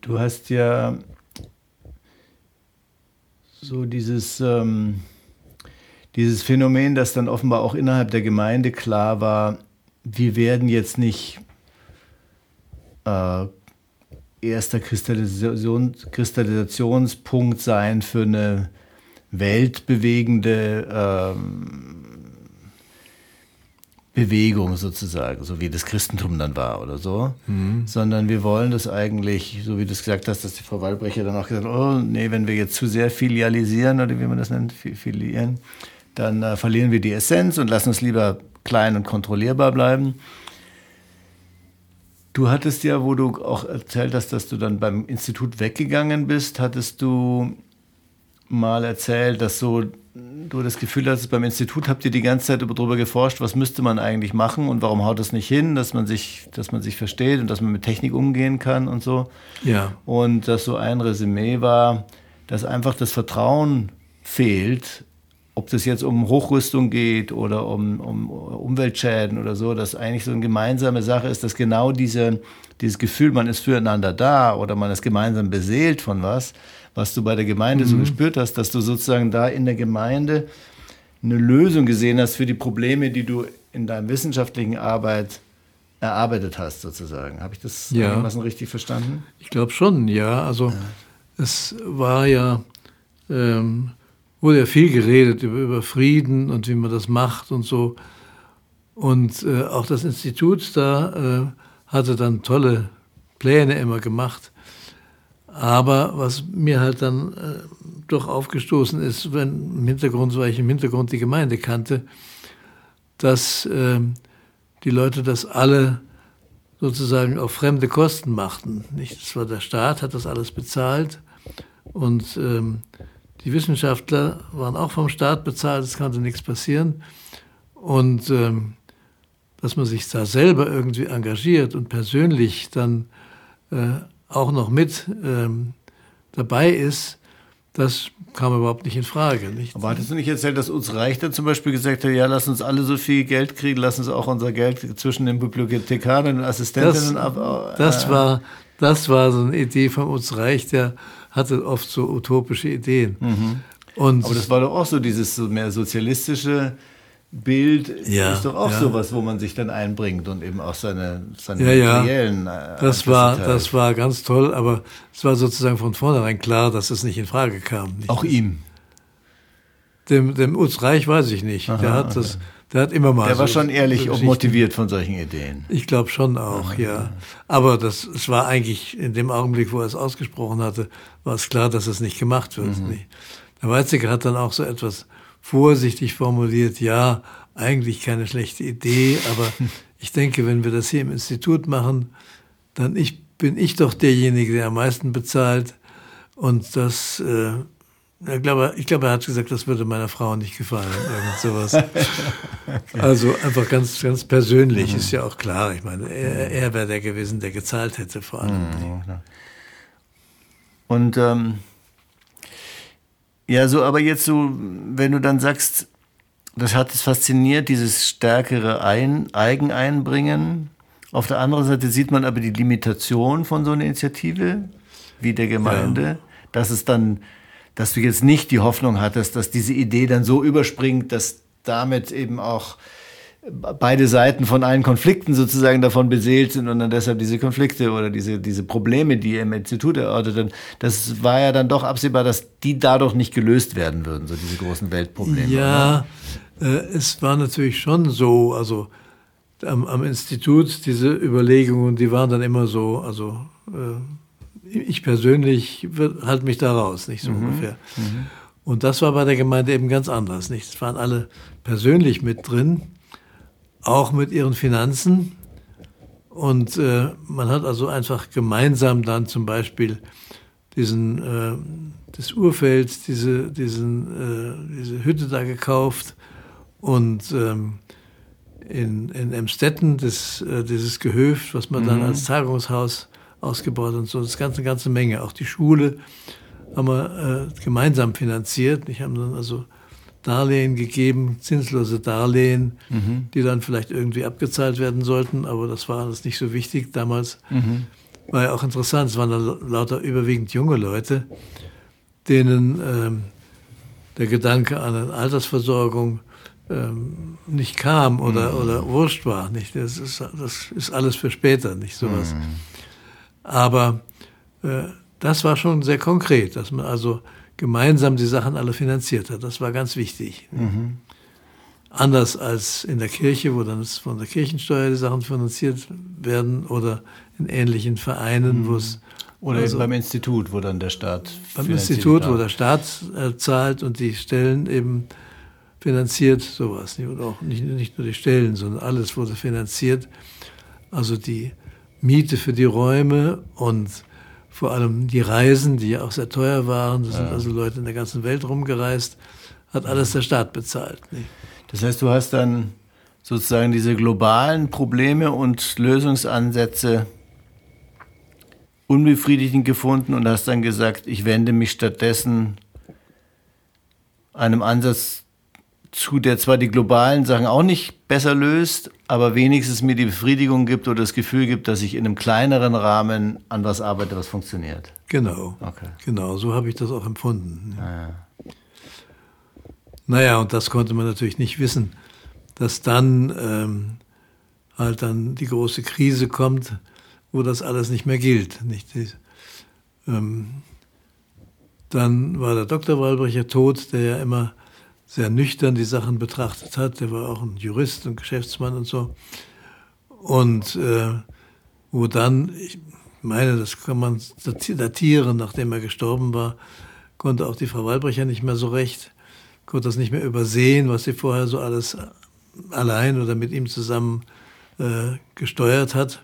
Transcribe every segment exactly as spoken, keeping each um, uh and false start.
Du hast ja so dieses, ähm, dieses Phänomen, dass dann offenbar auch innerhalb der Gemeinde klar war, wir werden jetzt nicht äh, erster Kristallisation, Kristallisationspunkt sein für eine weltbewegende ähm, Bewegung sozusagen, so wie das Christentum dann war oder so, mhm. sondern wir wollen das eigentlich, so wie du es gesagt hast, dass die Frau Wallbrecher dann auch gesagt hat, oh nee, wenn wir jetzt zu sehr filialisieren oder wie man das nennt, filieren, dann äh, verlieren wir die Essenz und lassen uns lieber klein und kontrollierbar bleiben. Du hattest ja, wo du auch erzählt hast, dass du dann beim Institut weggegangen bist, hattest du mal erzählt, dass so du das Gefühl hast, beim Institut habt ihr die ganze Zeit darüber geforscht, was müsste man eigentlich machen und warum haut das nicht hin, dass man sich, dass man sich versteht und dass man mit Technik umgehen kann und so. Ja. Und dass so ein Resümee war, dass einfach das Vertrauen fehlt, ob das jetzt um Hochrüstung geht oder um, um Umweltschäden oder so, dass eigentlich so eine gemeinsame Sache ist, dass genau diese, dieses Gefühl, man ist füreinander da oder man ist gemeinsam beseelt von was, was du bei der Gemeinde mhm. so gespürt hast, dass du sozusagen da in der Gemeinde eine Lösung gesehen hast für die Probleme, die du in deiner wissenschaftlichen Arbeit erarbeitet hast, sozusagen. Habe ich das ja. einigermaßen richtig verstanden? Ich glaube schon, ja. Also ja. es war ja, ähm, wurde ja viel geredet über, über Frieden und wie man das macht und so. Und äh, auch das Institut da äh, hatte dann tolle Pläne immer gemacht. Aber was mir halt dann äh, doch aufgestoßen ist, wenn im Hintergrund, weil ich im Hintergrund die Gemeinde kannte, dass äh, die Leute das alle sozusagen auf fremde Kosten machten. Nicht? Das war der Staat, hat das alles bezahlt und ähm, die Wissenschaftler waren auch vom Staat bezahlt, es konnte nichts passieren. Und ähm, dass man sich da selber irgendwie engagiert und persönlich dann äh, auch noch mit ähm, dabei ist, das kam überhaupt nicht in Frage. Nicht? Aber hattest du nicht erzählt, dass uns Reichter zum Beispiel gesagt hat, ja, lass uns alle so viel Geld kriegen, lass uns auch unser Geld zwischen den Bibliothekaren und den Assistentinnen das, ab... Äh, das, war, das war so eine Idee von uns Reich, der hatte oft so utopische Ideen. Mhm. Und aber das war doch auch so dieses so mehr sozialistische Bild, ja, ist doch auch ja. sowas, wo man sich dann einbringt und eben auch seine, seine ja, ja. materiellen... Äh, das, war, das war ganz toll, aber es war sozusagen von vornherein klar, dass es nicht in Frage kam. Nicht? Auch ihm? Dem, dem Utz Reich weiß ich nicht. Aha, der hat okay. das... Der hat immer mal Der so war schon ehrlich und motiviert von solchen Ideen. Ich glaube schon auch, ja. ja. Aber das, es war eigentlich in dem Augenblick, wo er es ausgesprochen hatte, war es klar, dass es nicht gemacht wird. Mhm. Der Weizsäcker hat dann auch so etwas vorsichtig formuliert, ja, eigentlich keine schlechte Idee, aber ich denke, wenn wir das hier im Institut machen, dann ich, bin ich doch derjenige, der am meisten bezahlt. Und das... Äh, Ich glaube, ich glaube, er hat gesagt, das würde meiner Frau nicht gefallen, irgend sowas. Okay. Also einfach ganz, ganz persönlich, mhm. ist ja auch klar. Ich meine, er, er wäre der gewesen, der gezahlt hätte vor allem. Mhm. Und ähm, ja, so, aber jetzt so, wenn du dann sagst, das hat es fasziniert, dieses stärkere Ein- Eigeneinbringen. Auf der anderen Seite sieht man aber die Limitation von so einer Initiative, wie der Gemeinde, ja. dass es dann dass du jetzt nicht die Hoffnung hattest, dass diese Idee dann so überspringt, dass damit eben auch beide Seiten von allen Konflikten sozusagen davon beseelt sind und dann deshalb diese Konflikte oder diese, diese Probleme, die ihr im Institut erörtert, das war ja dann doch absehbar, dass die dadurch nicht gelöst werden würden, so diese großen Weltprobleme. Ja, äh, es war natürlich schon so, also am, am Institut diese Überlegungen, die waren dann immer so, also äh, ich persönlich halte mich da raus, nicht so mhm. ungefähr. Mhm. Und das war bei der Gemeinde eben ganz anders, nicht? Es waren alle persönlich mit drin, auch mit ihren Finanzen. Und äh, man hat also einfach gemeinsam dann zum Beispiel diesen, äh, das Urfeld, diese, diesen, äh, diese Hütte da gekauft und ähm, in, in Emstetten das, äh, dieses Gehöft, was man mhm. dann als Tagungshaus ausgebaut und so, das ganze, ganze Menge. Auch die Schule haben wir äh, gemeinsam finanziert. Ich habe dann also Darlehen gegeben, zinslose Darlehen, mhm. die dann vielleicht irgendwie abgezahlt werden sollten, aber das war alles nicht so wichtig damals. Mhm. war ja auch interessant, es waren dann lauter überwiegend junge Leute, denen ähm, der Gedanke an eine Altersversorgung ähm, nicht kam oder, mhm. oder wurscht war. Nicht? Das, ist, das ist alles für später, nicht sowas. Mhm. Aber äh, das war schon sehr konkret, dass man also gemeinsam die Sachen alle finanziert hat. Das war ganz wichtig. Mhm. Anders als in der Kirche, wo dann von der Kirchensteuer die Sachen finanziert werden oder in ähnlichen Vereinen, mhm. wo es... Oder also beim Institut, wo dann der Staat Beim Institut, darf. wo der Staat äh, zahlt und die Stellen eben finanziert, sowas. Und auch nicht, nicht nur die Stellen, sondern alles wurde finanziert. Also die Miete für die Räume und vor allem die Reisen, die ja auch sehr teuer waren, da sind ja. also Leute in der ganzen Welt rumgereist, hat alles der Staat bezahlt. Nicht? Das heißt, du hast dann sozusagen diese globalen Probleme und Lösungsansätze unbefriedigend gefunden und hast dann gesagt, ich wende mich stattdessen einem Ansatz zu, der zwar die globalen Sachen auch nicht besser löst, aber wenigstens mir die Befriedigung gibt oder das Gefühl gibt, dass ich in einem kleineren Rahmen an was arbeite, was funktioniert. Genau, okay. genau, so habe ich das auch empfunden. Ah, ja. Naja, und das konnte man natürlich nicht wissen, dass dann ähm, halt dann die große Krise kommt, wo das alles nicht mehr gilt. Nicht? Ähm, dann war der Doktor Wallbrecher tot, der ja immer sehr nüchtern die Sachen betrachtet hat. Der war auch ein Jurist und Geschäftsmann und so. Und äh, wo dann, ich meine, das kann man datieren, nachdem er gestorben war, konnte auch die Frau Wallbrecher nicht mehr so recht, konnte das nicht mehr übersehen, was sie vorher so alles allein oder mit ihm zusammen äh, gesteuert hat.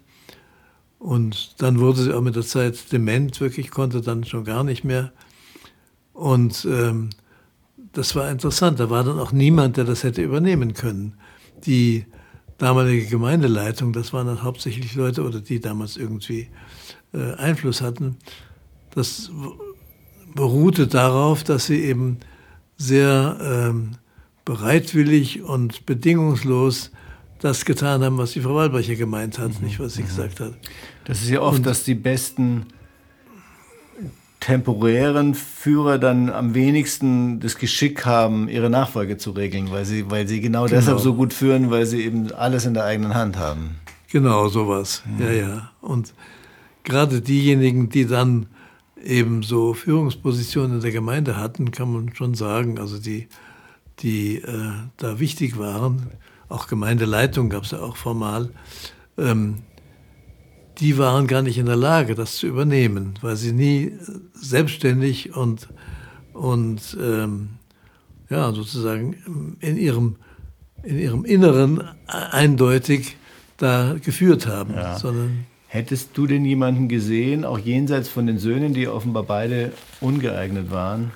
Und dann wurde sie auch mit der Zeit dement, wirklich konnte dann schon gar nicht mehr. Und ähm, das war interessant, da war dann auch niemand, der das hätte übernehmen können. Die damalige Gemeindeleitung, das waren dann hauptsächlich Leute, oder die damals irgendwie äh, Einfluss hatten, das beruhte darauf, dass sie eben sehr ähm, bereitwillig und bedingungslos das getan haben, was die Frau Wallbrecher gemeint hat, mhm. nicht was sie mhm. gesagt hat. Das ist ja oft, und, dass die besten temporären Führer dann am wenigsten das Geschick haben, ihre Nachfolge zu regeln, weil sie, weil sie genau, genau deshalb so gut führen, weil sie eben alles in der eigenen Hand haben. Genau, sowas. Mhm. Ja, ja. Und gerade diejenigen, die dann eben so Führungspositionen in der Gemeinde hatten, kann man schon sagen, also die, die äh, da wichtig waren, auch Gemeindeleitung gab es ja auch formal, ähm, die waren gar nicht in der Lage, das zu übernehmen, weil sie nie selbstständig und, und ähm, ja, sozusagen in ihrem, in ihrem Inneren eindeutig da geführt haben. Ja. Sondern hättest du denn jemanden gesehen, auch jenseits von den Söhnen, die offenbar beide ungeeignet waren,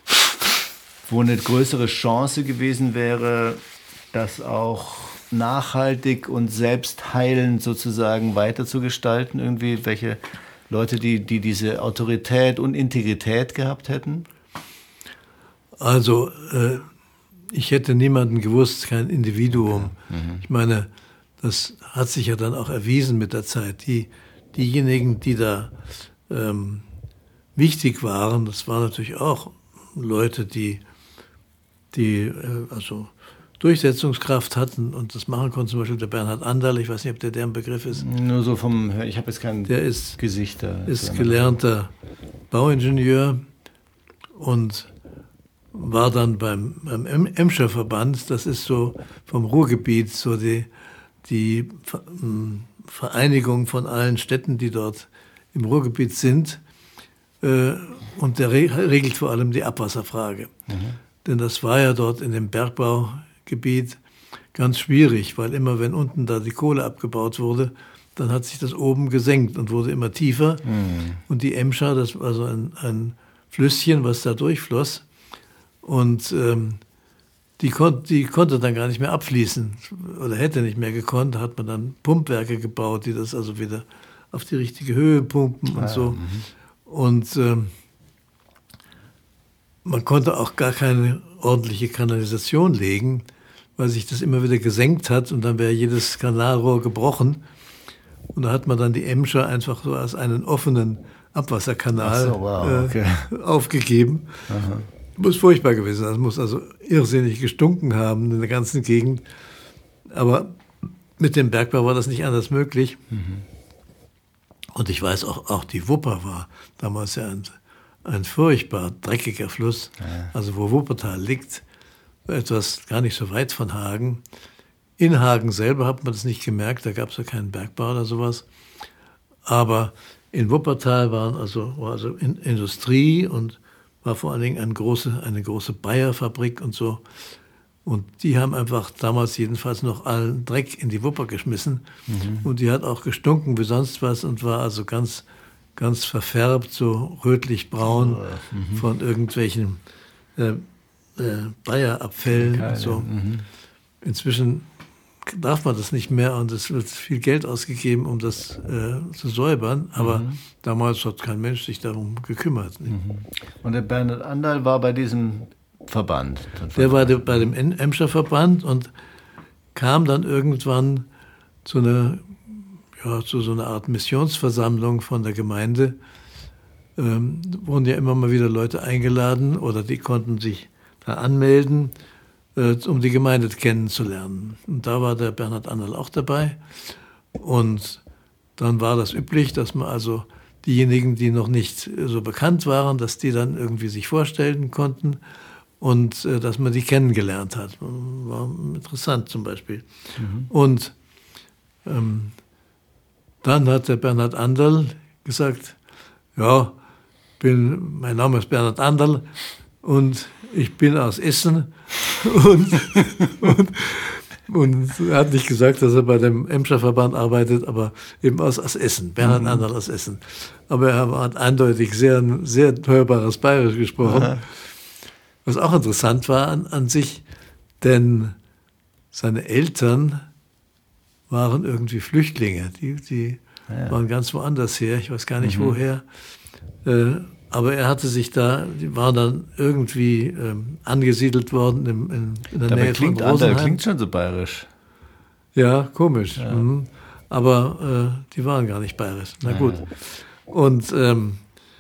wo eine größere Chance gewesen wäre, das auch nachhaltig und selbstheilend sozusagen weiterzugestalten? Irgendwie welche Leute, die, die diese Autorität und Integrität gehabt hätten? Also äh, ich hätte niemanden gewusst, kein Individuum. Okay. Mhm. Ich meine, das hat sich ja dann auch erwiesen mit der Zeit. Die, diejenigen, die da ähm, wichtig waren, das waren natürlich auch Leute, die, die äh, also Durchsetzungskraft hatten und das machen konnten, zum Beispiel der Bernhard Anderl, ich weiß nicht, ob der deren Begriff ist. Nur so vom, ich habe jetzt kein der ist, Gesicht da. Der ist gelernter Bauingenieur und war dann beim, beim Emscher Verband, das ist so vom Ruhrgebiet, so die, die Vereinigung von allen Städten, die dort im Ruhrgebiet sind. Und der regelt vor allem die Abwasserfrage. Mhm. Denn das war ja dort in dem Bergbaugebiet ganz schwierig, weil immer, wenn unten da die Kohle abgebaut wurde, dann hat sich das oben gesenkt und wurde immer tiefer. Mhm. Und die Emscher, das war so ein, ein Flüsschen, was da durchfloss. Und ähm, die, kon- die konnte dann gar nicht mehr abfließen oder hätte nicht mehr gekonnt. Da hat man dann Pumpwerke gebaut, die das also wieder auf die richtige Höhe pumpen und ah, so. Mhm. Und ähm, man konnte auch gar keine ordentliche Kanalisation legen, weil sich das immer wieder gesenkt hat und dann wäre jedes Kanalrohr gebrochen. Und da hat man dann die Emscher einfach so als einen offenen Abwasserkanal Ach so, wow, okay. äh, aufgegeben. Aha. Muss furchtbar gewesen sein. Das muss also irrsinnig gestunken haben in der ganzen Gegend. Aber mit dem Bergbau war das nicht anders möglich. Mhm. Und ich weiß auch, auch die Wupper war damals ja ein, ein furchtbar dreckiger Fluss. Ja. Also wo Wuppertal liegt, etwas gar nicht so weit von Hagen. In Hagen selber hat man das nicht gemerkt, da gab es ja keinen Bergbau oder sowas. Aber in Wuppertal waren also, war also in Industrie und war vor allen Dingen eine große, eine große Bayer-Fabrik und so. Und die haben einfach damals jedenfalls noch allen Dreck in die Wupper geschmissen. Mhm. Und die hat auch gestunken wie sonst was und war also ganz, ganz verfärbt, so rötlich-braun mhm. von irgendwelchen äh, äh, Bayer-Abfällen und so. Mhm. Inzwischen darf man das nicht mehr und es wird viel Geld ausgegeben, um das äh, zu säubern. Aber mhm. damals hat kein Mensch sich darum gekümmert. Mhm. Und der Bernhard Anderl war bei diesem Verband? Der war de, bei dem Emscher Verband und kam dann irgendwann zu einer, ja, zu so einer Art Missionsversammlung von der Gemeinde. Ähm, wurden ja immer mal wieder Leute eingeladen oder die konnten sich da anmelden, äh, um die Gemeinde kennenzulernen. Und da war der Bernhard Anderl auch dabei. Und dann war das üblich, dass man also diejenigen, die noch nicht so bekannt waren, dass die dann irgendwie sich vorstellen konnten. Und äh, dass man die kennengelernt hat. War interessant zum Beispiel. Mhm. Und ähm, dann hat der Bernhard Anderl gesagt, ja, bin, mein Name ist Bernhard Anderl und ich bin aus Essen. Und, und, und er hat nicht gesagt, dass er bei dem Emscher Verband arbeitet, aber eben aus, aus Essen. Bernhard mhm. Anderl aus Essen. Aber er hat eindeutig sehr, sehr hörbares Bayerisch gesprochen. Aha. Was auch interessant war an, an sich, denn seine Eltern waren irgendwie Flüchtlinge. Die, die ja. waren ganz woanders her, ich weiß gar nicht mhm. woher. Äh, aber er hatte sich da, die waren dann irgendwie ähm, angesiedelt worden in, in, in der Dabei Nähe klingt von Rosenheim. Anderl klingt schon so bayerisch. Ja, komisch. Ja. Mhm. Aber äh, die waren gar nicht bayerisch. Na gut. Ja. Und ähm,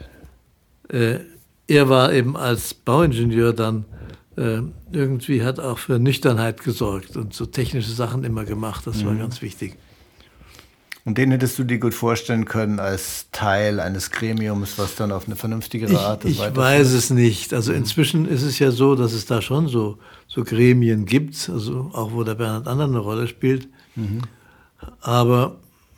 äh, er war eben als Bauingenieur dann äh, irgendwie, hat auch für Nüchternheit gesorgt und so technische Sachen immer gemacht. Das mhm. war ganz wichtig. Und den hättest du dir gut vorstellen können als Teil eines Gremiums, was dann auf eine vernünftigere Art Ich, ich weiß es nicht. Also inzwischen ist es ja so, dass es da schon so, so Gremien gibt, also auch wo der Bernhard Anderl eine Rolle spielt. Mhm. Aber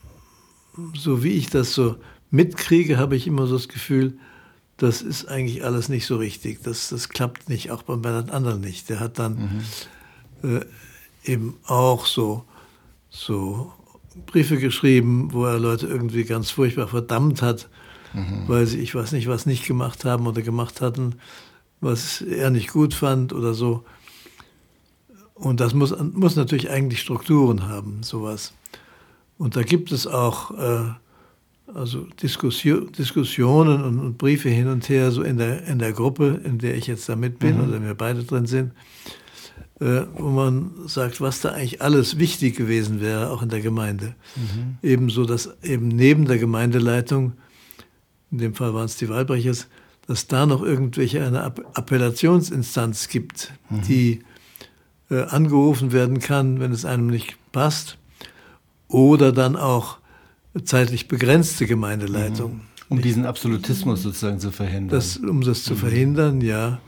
so wie ich das so mitkriege, habe ich immer so das Gefühl, das ist eigentlich alles nicht so richtig. Das, das klappt nicht, auch beim Bernhard Anderl nicht. Der hat dann mhm. äh, eben auch so, so Briefe geschrieben, wo er Leute irgendwie ganz furchtbar verdammt hat, mhm. weil sie, ich weiß nicht, was nicht gemacht haben oder gemacht hatten, was er nicht gut fand oder so. Und das muss, muss natürlich eigentlich Strukturen haben, sowas. Und da gibt es auch äh, also Diskussion, Diskussionen und, und Briefe hin und her, so in der, in der Gruppe, in der ich jetzt da mit bin, mhm. oder wir beide drin sind, äh, wo man sagt, was da eigentlich alles wichtig gewesen wäre, auch in der Gemeinde. Mhm. Ebenso, dass eben neben der Gemeindeleitung, in dem Fall waren es die Walbrechers, dass da noch irgendwelche eine Appellationsinstanz gibt, mhm. die äh, angerufen werden kann, wenn es einem nicht passt, oder dann auch zeitlich begrenzte Gemeindeleitung. Um diesen Absolutismus sozusagen zu verhindern. Das, um das zu mhm. verhindern, ja.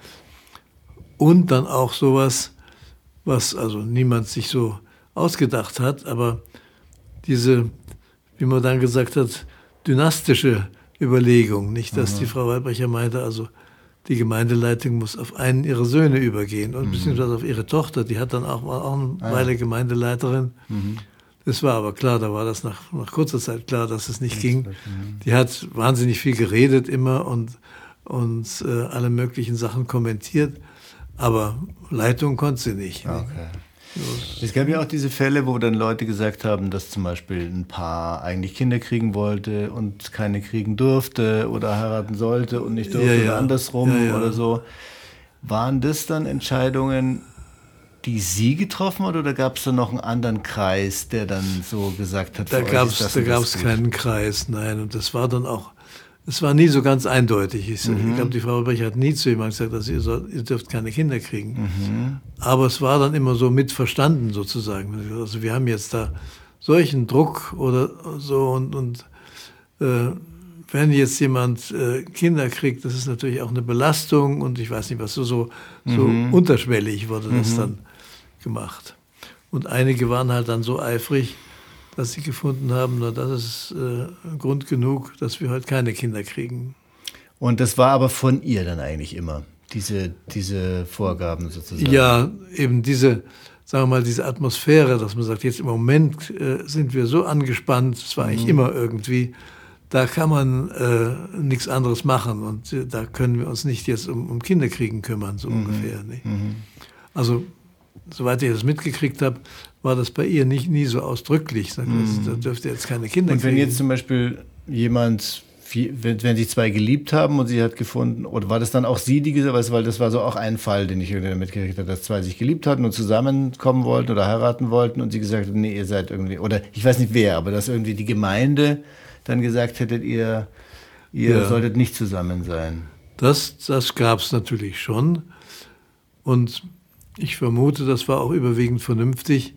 Und dann auch sowas, was also niemand sich so ausgedacht hat, aber diese, wie man dann gesagt hat, dynastische Überlegung, nicht, dass mhm. die Frau Walbrecher meinte, also die Gemeindeleitung muss auf einen ihrer Söhne übergehen und mhm. beziehungsweise auf ihre Tochter, die hat dann auch, war auch eine ah, Weile ja. Gemeindeleiterin. Mhm. Das war aber klar, da war das nach, nach kurzer Zeit klar, dass es nicht das ging. Die hat wahnsinnig viel geredet immer und, und äh, alle möglichen Sachen kommentiert, aber Leitung konnte sie nicht. Okay. Es gab ja auch diese Fälle, wo dann Leute gesagt haben, dass zum Beispiel ein Paar eigentlich Kinder kriegen wollte und keine kriegen durfte oder heiraten sollte und nicht durfte, ja, ja. oder andersrum ja, ja. oder so. Waren das dann Entscheidungen, die Sie getroffen hat, oder gab es da noch einen anderen Kreis, der dann so gesagt hat, da gab es da gab es keinen Kreis, nein. Und das war dann auch, es war nie so ganz eindeutig. Ich, mhm. ich glaube, die Frau Wallbrecher hat nie zu jemandem gesagt, dass ihr, soll, ihr dürft keine Kinder kriegen. Mhm. Aber es war dann immer so mitverstanden sozusagen. Also wir haben jetzt da solchen Druck oder so und, und äh, wenn jetzt jemand äh, Kinder kriegt, das ist natürlich auch eine Belastung und ich weiß nicht was, so, so, so mhm. unterschwellig wurde das mhm. dann gemacht. Und einige waren halt dann so eifrig, dass sie gefunden haben, na, das ist äh, Grund genug, dass wir heute keine Kinder kriegen. Und das war aber von ihr dann eigentlich immer, diese, diese Vorgaben sozusagen? Ja, eben diese, sagen wir mal, diese Atmosphäre, dass man sagt, jetzt im Moment äh, sind wir so angespannt, das war mhm. eigentlich immer irgendwie, da kann man äh, nichts anderes machen und äh, da können wir uns nicht jetzt um, um Kinderkriegen kümmern, so mhm. ungefähr. Ne? Mhm. Also, soweit ich das mitgekriegt habe, war das bei ihr nicht nie so ausdrücklich. Sagt, mhm. Da dürfte jetzt keine Kinder kriegen. Und wenn jetzt zum Beispiel jemand, wenn, wenn sich zwei geliebt haben und sie hat gefunden, oder war das dann auch sie, die gesagt hat, weil das war so auch ein Fall, den ich irgendwie mitgekriegt habe, dass zwei sich geliebt hatten und zusammenkommen wollten oder heiraten wollten und sie gesagt hat, nee, ihr seid irgendwie, oder ich weiß nicht wer, aber dass irgendwie die Gemeinde dann gesagt hättet, ihr, ihr ja. solltet nicht zusammen sein. Das, das gab es natürlich schon. Und ich vermute, das war auch überwiegend vernünftig.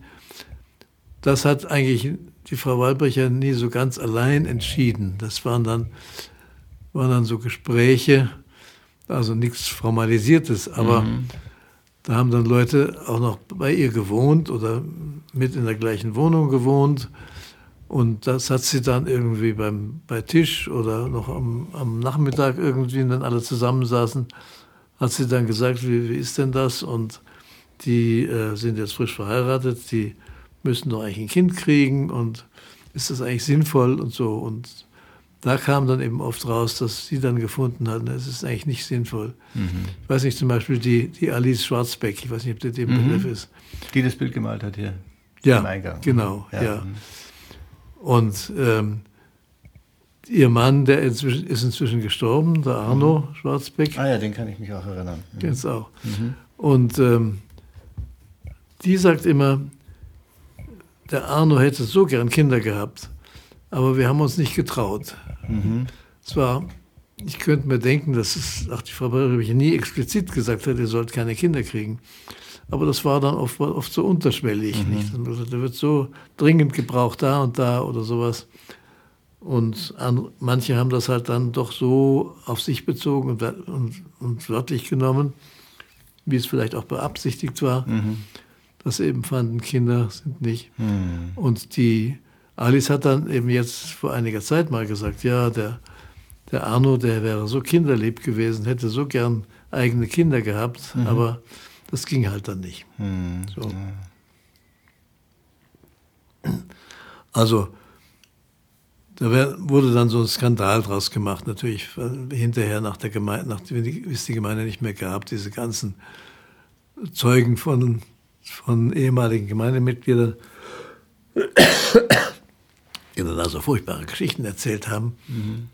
Das hat eigentlich die Frau Wallbrecher nie so ganz allein entschieden. Das waren dann, waren dann so Gespräche, also nichts Formalisiertes, aber mhm. da haben dann Leute auch noch bei ihr gewohnt oder mit in der gleichen Wohnung gewohnt. Und das hat sie dann irgendwie beim, bei Tisch oder noch am, am Nachmittag irgendwie, wenn dann alle zusammensaßen, hat sie dann gesagt, wie, wie ist denn das? Und die äh, sind jetzt frisch verheiratet, die müssen doch eigentlich ein Kind kriegen und ist das eigentlich sinnvoll und so. Und da kam dann eben oft raus, dass sie dann gefunden hatten, es ist eigentlich nicht sinnvoll. Mhm. Ich weiß nicht, zum Beispiel die, die Alice Schwarzbeck, ich weiß nicht, ob der dem mhm. Begriff ist. Die das Bild gemalt hat hier ja, im Eingang. Genau, ja. ja. ja. Und ähm, ihr Mann, der inzwischen, ist inzwischen gestorben, der Arno mhm. Schwarzbeck. Ah ja, den kann ich mich auch erinnern. Mhm. Kennst auch. Mhm. Und ähm, die sagt immer, der Arno hätte so gern Kinder gehabt, aber wir haben uns nicht getraut. Mhm. Zwar, ich könnte mir denken, dass es, auch die Frau Wallbrecher nie explizit gesagt hat, ihr sollt keine Kinder kriegen. Aber das war dann oft, oft so unterschwellig. Mhm. Nicht? Der wird so dringend gebraucht da und da oder sowas. Und an, manche haben das halt dann doch so auf sich bezogen und, und, und wörtlich genommen, wie es vielleicht auch beabsichtigt war, mhm. dass sie eben fanden, Kinder sind nicht. Mhm. Und die Alice hat dann eben jetzt vor einiger Zeit mal gesagt, ja, der, der Arno, der wäre so kinderlieb gewesen, hätte so gern eigene Kinder gehabt, mhm. aber das ging halt dann nicht. Mhm. So. Also, da wär, wurde dann so ein Skandal draus gemacht, natürlich hinterher nach der Gemeinde, nachdem es die Gemeinde nicht mehr gab, diese ganzen Zeugen von, von ehemaligen Gemeindemitgliedern, die dann also furchtbare Geschichten erzählt haben. Mhm.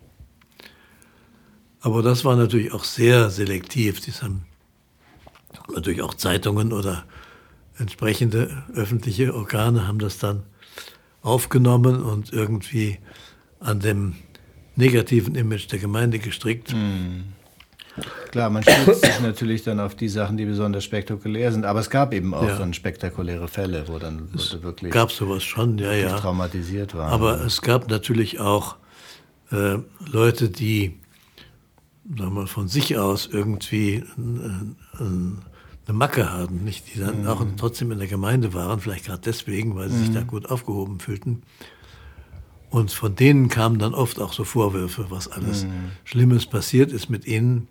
Aber das war natürlich auch sehr selektiv. Die haben natürlich auch Zeitungen oder entsprechende öffentliche Organe haben das dann aufgenommen und irgendwie an dem negativen Image der Gemeinde gestrickt. Mhm. Klar, man stützt sich natürlich dann auf die Sachen, die besonders spektakulär sind, aber es gab eben auch ja. dann spektakuläre Fälle, wo dann Leute wirklich gab sowas schon, ja, ja. traumatisiert waren. Aber es gab natürlich auch äh, Leute, die sagen wir mal, von sich aus irgendwie äh, äh, eine Macke hatten, nicht? Die dann mhm. auch trotzdem in der Gemeinde waren, vielleicht gerade deswegen, weil sie mhm. sich da gut aufgehoben fühlten. Und von denen kamen dann oft auch so Vorwürfe, was alles mhm. Schlimmes passiert ist mit ihnen.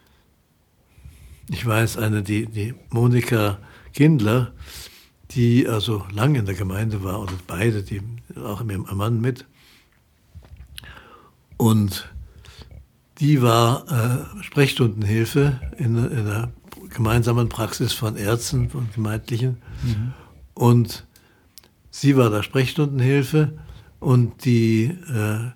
Ich weiß, eine, die, die Monika Kindler, die also lang in der Gemeinde war, oder beide, die auch mit ihrem Mann mit. Und die war äh, Sprechstundenhilfe in, in der gemeinsamen Praxis von Ärzten, von Gemeindlichen. Mhm. Und sie war da Sprechstundenhilfe und die äh,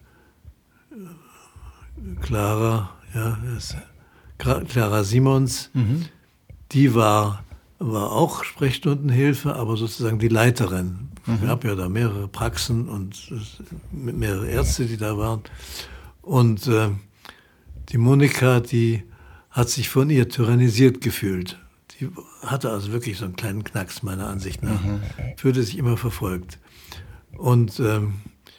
Clara, ja, Clara Simons, mhm. die war war auch Sprechstundenhilfe, aber sozusagen die Leiterin. Es mhm. gab ja da mehrere Praxen und mehrere Ärzte, die da waren. Und äh, die Monika, die hat sich von ihr tyrannisiert gefühlt. Die hatte also wirklich so einen kleinen Knacks, meiner Ansicht nach. Mhm. Fühlte sich immer verfolgt. Und ähm,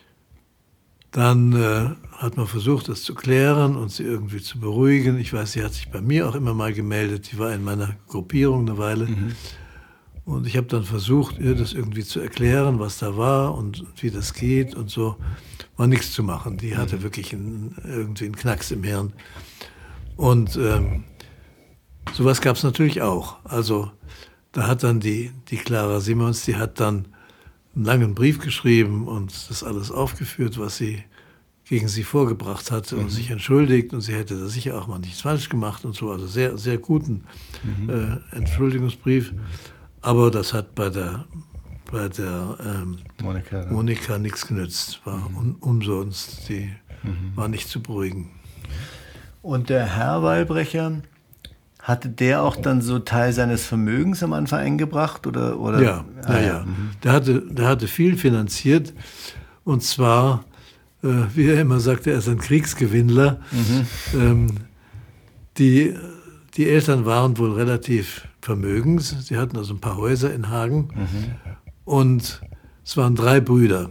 dann äh, hat man versucht, das zu klären und sie irgendwie zu beruhigen. Ich weiß, sie hat sich bei mir auch immer mal gemeldet. Sie war in meiner Gruppierung eine Weile. Mhm. Und ich habe dann versucht, ihr das irgendwie zu erklären, was da war und wie das geht und so. War nichts zu machen. Die hatte mhm. wirklich einen, irgendwie einen Knacks im Hirn. Und ähm, sowas gab es natürlich auch. Also da hat dann die, die Clara Simons, die hat dann einen langen Brief geschrieben und das alles aufgeführt, was sie gegen sie vorgebracht hatte und mhm. sich entschuldigt. Und sie hätte da sicher auch mal nichts falsch gemacht und so. Also sehr, sehr guten mhm. äh, Entschuldigungsbrief. Aber das hat bei der, bei der ähm, Monika, Monika nichts genützt. War mhm. un, umsonst. Die mhm. war nicht zu beruhigen. Und der Herr Wallbrecher, hatte der auch dann so Teil seines Vermögens am Anfang eingebracht? Oder, oder? Ja, ah, ja, ja. Mhm. Der, hatte, der hatte viel finanziert. Und zwar, äh, wie er immer sagte, er ist ein Kriegsgewinnler. Mhm. Ähm, die, die Eltern waren wohl relativ vermögens. Sie hatten also ein paar Häuser in Hagen. Mhm. Und es waren drei Brüder.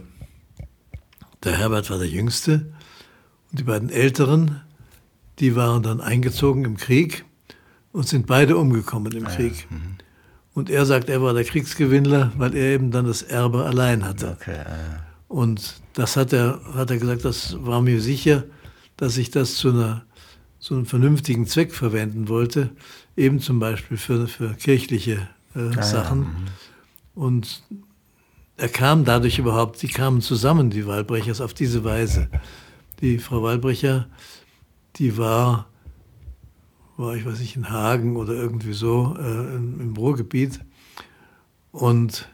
Der Herbert war der Jüngste. Und die beiden Älteren, die waren dann eingezogen im Krieg und sind beide umgekommen im Krieg. Ja, ja. Mhm. Und er sagt, er war der Kriegsgewinnler, weil er eben dann das Erbe allein hatte. Okay, ja, ja. Und das hat er, hat er gesagt, das war mir sicher, dass ich das zu, einer, zu einem vernünftigen Zweck verwenden wollte, eben zum Beispiel für, für kirchliche äh, ah, Sachen. Ja, und er kam dadurch überhaupt, die kamen zusammen, die Wallbrechers, auf diese Weise. Die Frau Wallbrecher, die war, war ich weiß nicht, in Hagen oder irgendwie so, äh, im, im Ruhrgebiet und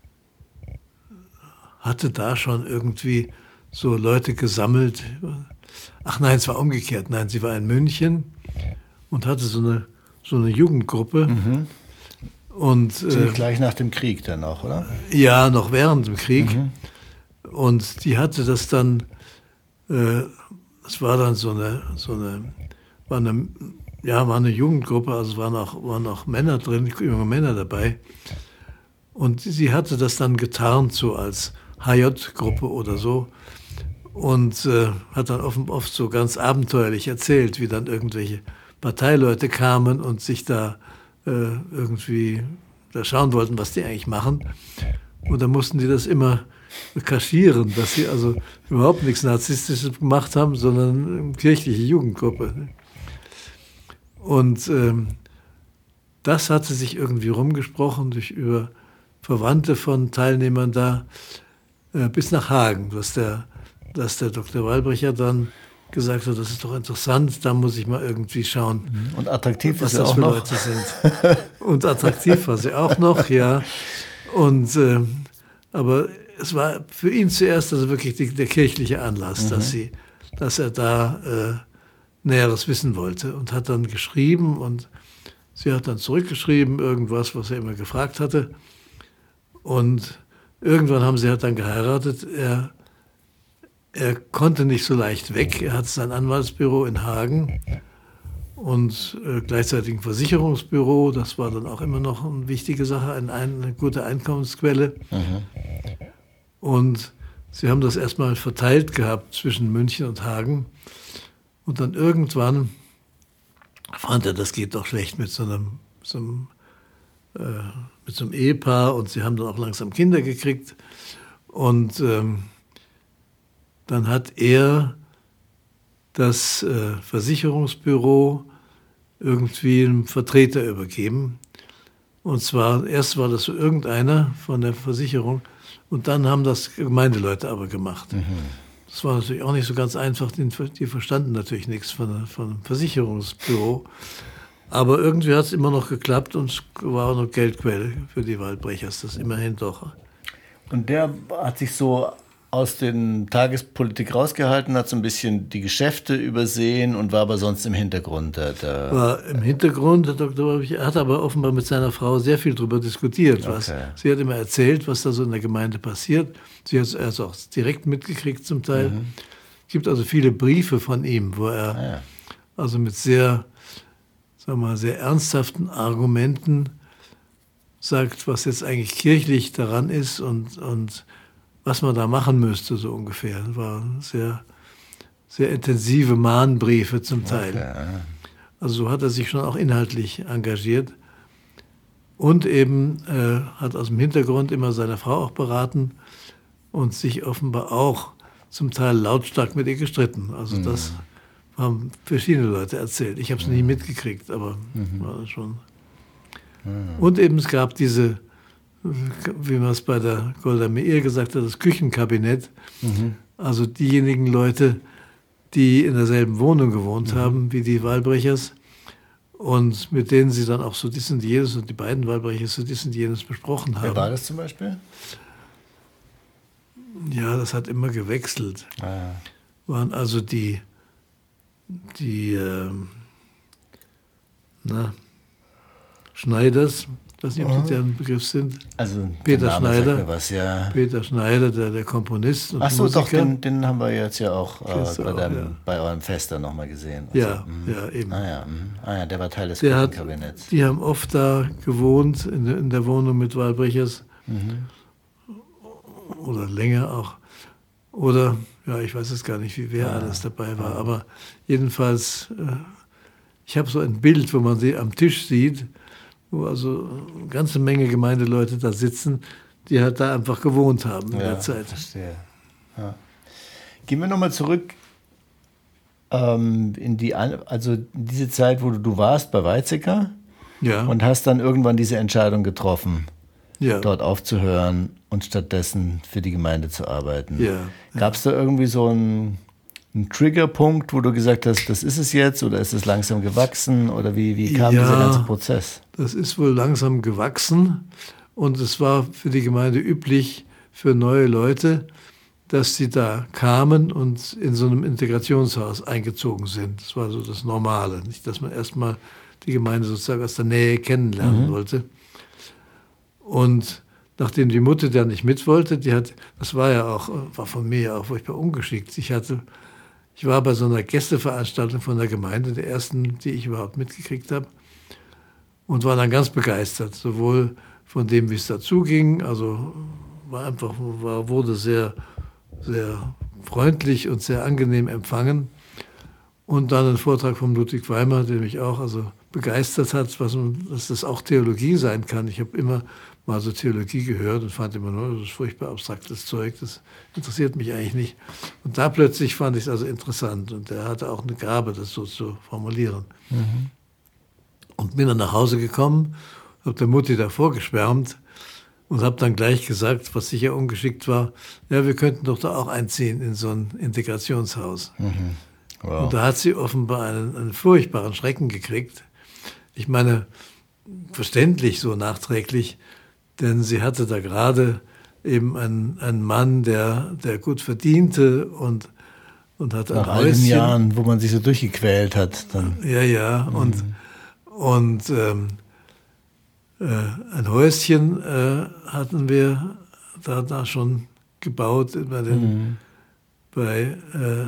hatte da schon irgendwie so Leute gesammelt. Ach nein, es war umgekehrt. Nein, sie war in München und hatte so eine, so eine Jugendgruppe. Mhm. Und, äh, gleich nach dem Krieg dann auch, oder? Ja, noch während dem Krieg. Mhm. Und die hatte das dann, äh, es war dann so eine, so eine, war eine, ja, war eine Jugendgruppe, also es waren auch, waren auch Männer drin, junge Männer dabei. Und sie hatte das dann getarnt so als H J-Gruppe oder so und äh, hat dann oft, oft so ganz abenteuerlich erzählt, wie dann irgendwelche Parteileute kamen und sich da äh, irgendwie da schauen wollten, was die eigentlich machen. Und dann mussten die das immer kaschieren, dass sie also überhaupt nichts Narzisstisches gemacht haben, sondern eine kirchliche Jugendgruppe. Und ähm, das hatte sich irgendwie rumgesprochen durch über Verwandte von Teilnehmern da äh, bis nach Hagen, dass der, dass der Doktor Wallbrecher dann gesagt hat, das ist doch interessant, da muss ich mal irgendwie schauen. Und attraktiv was ist das auch für noch. Leute sind. Und attraktiv war sie auch noch, ja. Und äh, aber es war für ihn zuerst also wirklich die, der kirchliche Anlass, mhm. dass sie, dass er da äh, Näheres wissen wollte und hat dann geschrieben und sie hat dann zurückgeschrieben, irgendwas, was er immer gefragt hatte. Und irgendwann haben sie halt dann geheiratet. Er, er konnte nicht so leicht weg. Er hat sein Anwaltsbüro in Hagen und äh, gleichzeitig ein Versicherungsbüro. Das war dann auch immer noch eine wichtige Sache, eine, eine gute Einkommensquelle. Mhm. Und sie haben das erstmal verteilt gehabt zwischen München und Hagen. Und dann irgendwann fand er, das geht doch schlecht mit so einem, so einem, äh, mit so einem Ehepaar. Und sie haben dann auch langsam Kinder gekriegt. Und ähm, dann hat er das äh, Versicherungsbüro irgendwie einem Vertreter übergeben. Und zwar, erst war das so irgendeiner von der Versicherung und dann haben das Gemeindeleute aber gemacht. Mhm. Das war natürlich auch nicht so ganz einfach, die, die verstanden natürlich nichts von, von einem Versicherungsbüro. Aber irgendwie hat es immer noch geklappt und es war auch noch Geldquelle für die Wallbrechers, das immerhin doch. Und der hat sich so aus den Tagespolitik rausgehalten, hat so ein bisschen die Geschäfte übersehen und war aber sonst im Hintergrund. Da, da war im Hintergrund, Herr Doktor Borbich, er hat aber offenbar mit seiner Frau sehr viel darüber diskutiert. Was, okay. Sie hat immer erzählt, was da so in der Gemeinde passiert. Sie hat es auch direkt mitgekriegt zum Teil. Mhm. Es gibt also viele Briefe von ihm, wo er ah, ja. also mit sehr, sagen wir mal, sehr ernsthaften Argumenten sagt, was jetzt eigentlich kirchlich daran ist und, und was man da machen müsste, so ungefähr. Das waren sehr, sehr intensive Mahnbriefe zum Teil. Okay. Also so hat er sich schon auch inhaltlich engagiert und eben äh, hat aus dem Hintergrund immer seine Frau auch beraten und sich offenbar auch zum Teil lautstark mit ihr gestritten. Also mhm. das haben verschiedene Leute erzählt. Ich habe es mhm. nie mitgekriegt, aber mhm. war das schon. Mhm. Und eben es gab diese, wie man es bei der Golda Meir gesagt hat, das Küchenkabinett. Mhm. Also diejenigen Leute, die in derselben Wohnung gewohnt mhm. haben wie die Walbrechers und mit denen sie dann auch so dies und jenes und die beiden Walbrechers so dies und jenes besprochen haben. Wer war das zum Beispiel? Ja, das hat immer gewechselt. Ah, ja. Waren also die, die äh, na, Schneiders, ich weiß nicht, ob Sie deren Begriff sind. Also Peter Schneider, was, ja. Peter Schneider, der, der Komponist und Ach so, Musiker. Doch, den, den haben wir jetzt ja auch, äh, bei, auch deinem, ja. bei eurem Fest dann nochmal gesehen. Also, ja, mh. ja, eben. Ah ja, mh. ah ja, der war Teil des der Küchenkabinetts. Hat, die haben oft da gewohnt, in der, in der Wohnung mit Walbrechers. Mhm. Oder länger auch. Oder, ja, ich weiß jetzt gar nicht, wie wer ja. alles dabei war. Ja. Aber jedenfalls, äh, ich habe so ein Bild, wo man sie am Tisch sieht, wo also eine ganze Menge Gemeindeleute da sitzen, die halt da einfach gewohnt haben in ja, der Zeit. Verstehe. Ja. Gehen wir nochmal zurück ähm, in die, also in diese Zeit, wo du, du warst bei Weizsäcker ja. und hast dann irgendwann diese Entscheidung getroffen, ja. dort aufzuhören und stattdessen für die Gemeinde zu arbeiten. Ja. Gab es da irgendwie so einen, einen Triggerpunkt, wo du gesagt hast, das ist es jetzt oder ist es langsam gewachsen oder wie, wie kam ja, dieser ganze Prozess? Das ist wohl langsam gewachsen und es war für die Gemeinde üblich, für neue Leute, dass sie da kamen und in so einem Integrationshaus eingezogen sind. Das war so das Normale, nicht, dass man erstmal die Gemeinde sozusagen aus der Nähe kennenlernen mhm. wollte. Und nachdem die Mutter da nicht mit wollte, die hat, das war ja auch, war von mir ja auch furchtbar ungeschickt. Ich hatte, ich war bei so einer Gästeveranstaltung von der Gemeinde, der ersten, die ich überhaupt mitgekriegt habe, und war dann ganz begeistert, sowohl von dem, wie es dazuging, also war einfach, war, wurde sehr, sehr freundlich und sehr angenehm empfangen. Und dann ein Vortrag von Ludwig Weimer, der mich auch also begeistert hat, was, dass das auch Theologie sein kann. Ich habe immer mal so Theologie gehört und fand immer nur, das ist furchtbar abstraktes Zeug, das interessiert mich eigentlich nicht. Und da plötzlich fand ich es also interessant und er hatte auch eine Gabe, das so zu formulieren. Mhm. Und bin dann nach Hause gekommen, habe der Mutti davor geschwärmt und habe dann gleich gesagt, was sicher ungeschickt war, ja, wir könnten doch da auch einziehen in so ein Integrationshaus. Mhm. Wow. Und da hat sie offenbar einen, einen furchtbaren Schrecken gekriegt. Ich meine, verständlich so nachträglich, denn sie hatte da gerade eben einen, einen Mann, der, der gut verdiente und, und hatte nach ein all den Häuschen. Jahren, wo man sich so durchgequält hat. Dann. Ja, ja, mhm. und, und ähm, äh, ein Häuschen äh, hatten wir da, da schon gebaut bei, den, mhm. bei äh,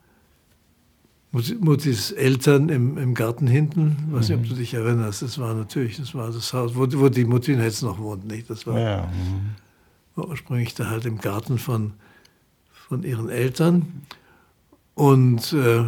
Muttis Eltern im, im Garten hinten. Ich weiß nicht, ob du dich erinnerst. Das war natürlich, das war das Haus, wo, wo die Mutti jetzt noch wohnt, nicht? Das war, ja. war ursprünglich da halt im Garten von, von ihren Eltern. Und äh,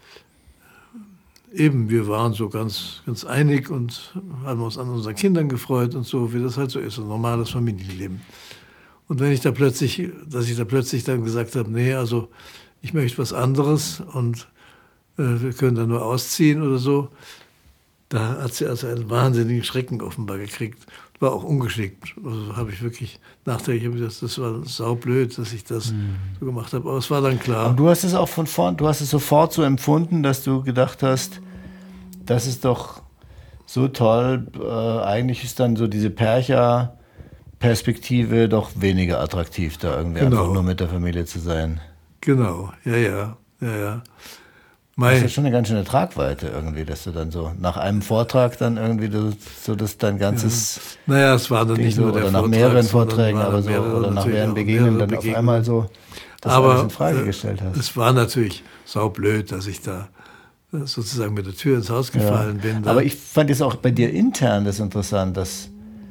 eben, wir waren so ganz, ganz einig und haben uns an unseren Kindern gefreut und so, wie das halt so ist, ein normales Familienleben. Und wenn ich da plötzlich, dass ich da plötzlich dann gesagt habe, nee, also ich möchte was anderes und wir können da nur ausziehen oder so. Da hat sie also einen wahnsinnigen Schrecken offenbar gekriegt. War auch ungeschickt. Also habe ich wirklich nachträglich gedacht, das war saublöd, dass ich das mhm. so gemacht habe. Aber es war dann klar. Aber du hast es auch von vorn, du hast es sofort so empfunden, dass du gedacht hast, das ist doch so toll. Äh, eigentlich ist dann so diese Percha Perspektive doch weniger attraktiv, da irgendwie Genau. einfach nur mit der Familie zu sein. Genau, ja, ja, ja, ja. Das ist ja schon eine ganz schöne Tragweite irgendwie, dass du dann so nach einem Vortrag dann irgendwie du, so das dein ganzes ja. Naja, es war dann Ding nicht so, nur der oder nach Vortrag, mehreren Vorträgen, waren aber so, mehrere, oder nach natürlich mehreren auch Begegnungen dann mehrere auf einmal so das aber alles in Frage äh, gestellt hast. Es war natürlich saublöd, dass ich da äh, sozusagen mit der Tür ins Haus gefallen ja. bin. Da. Aber ich fand jetzt auch bei dir intern das interessant, dass,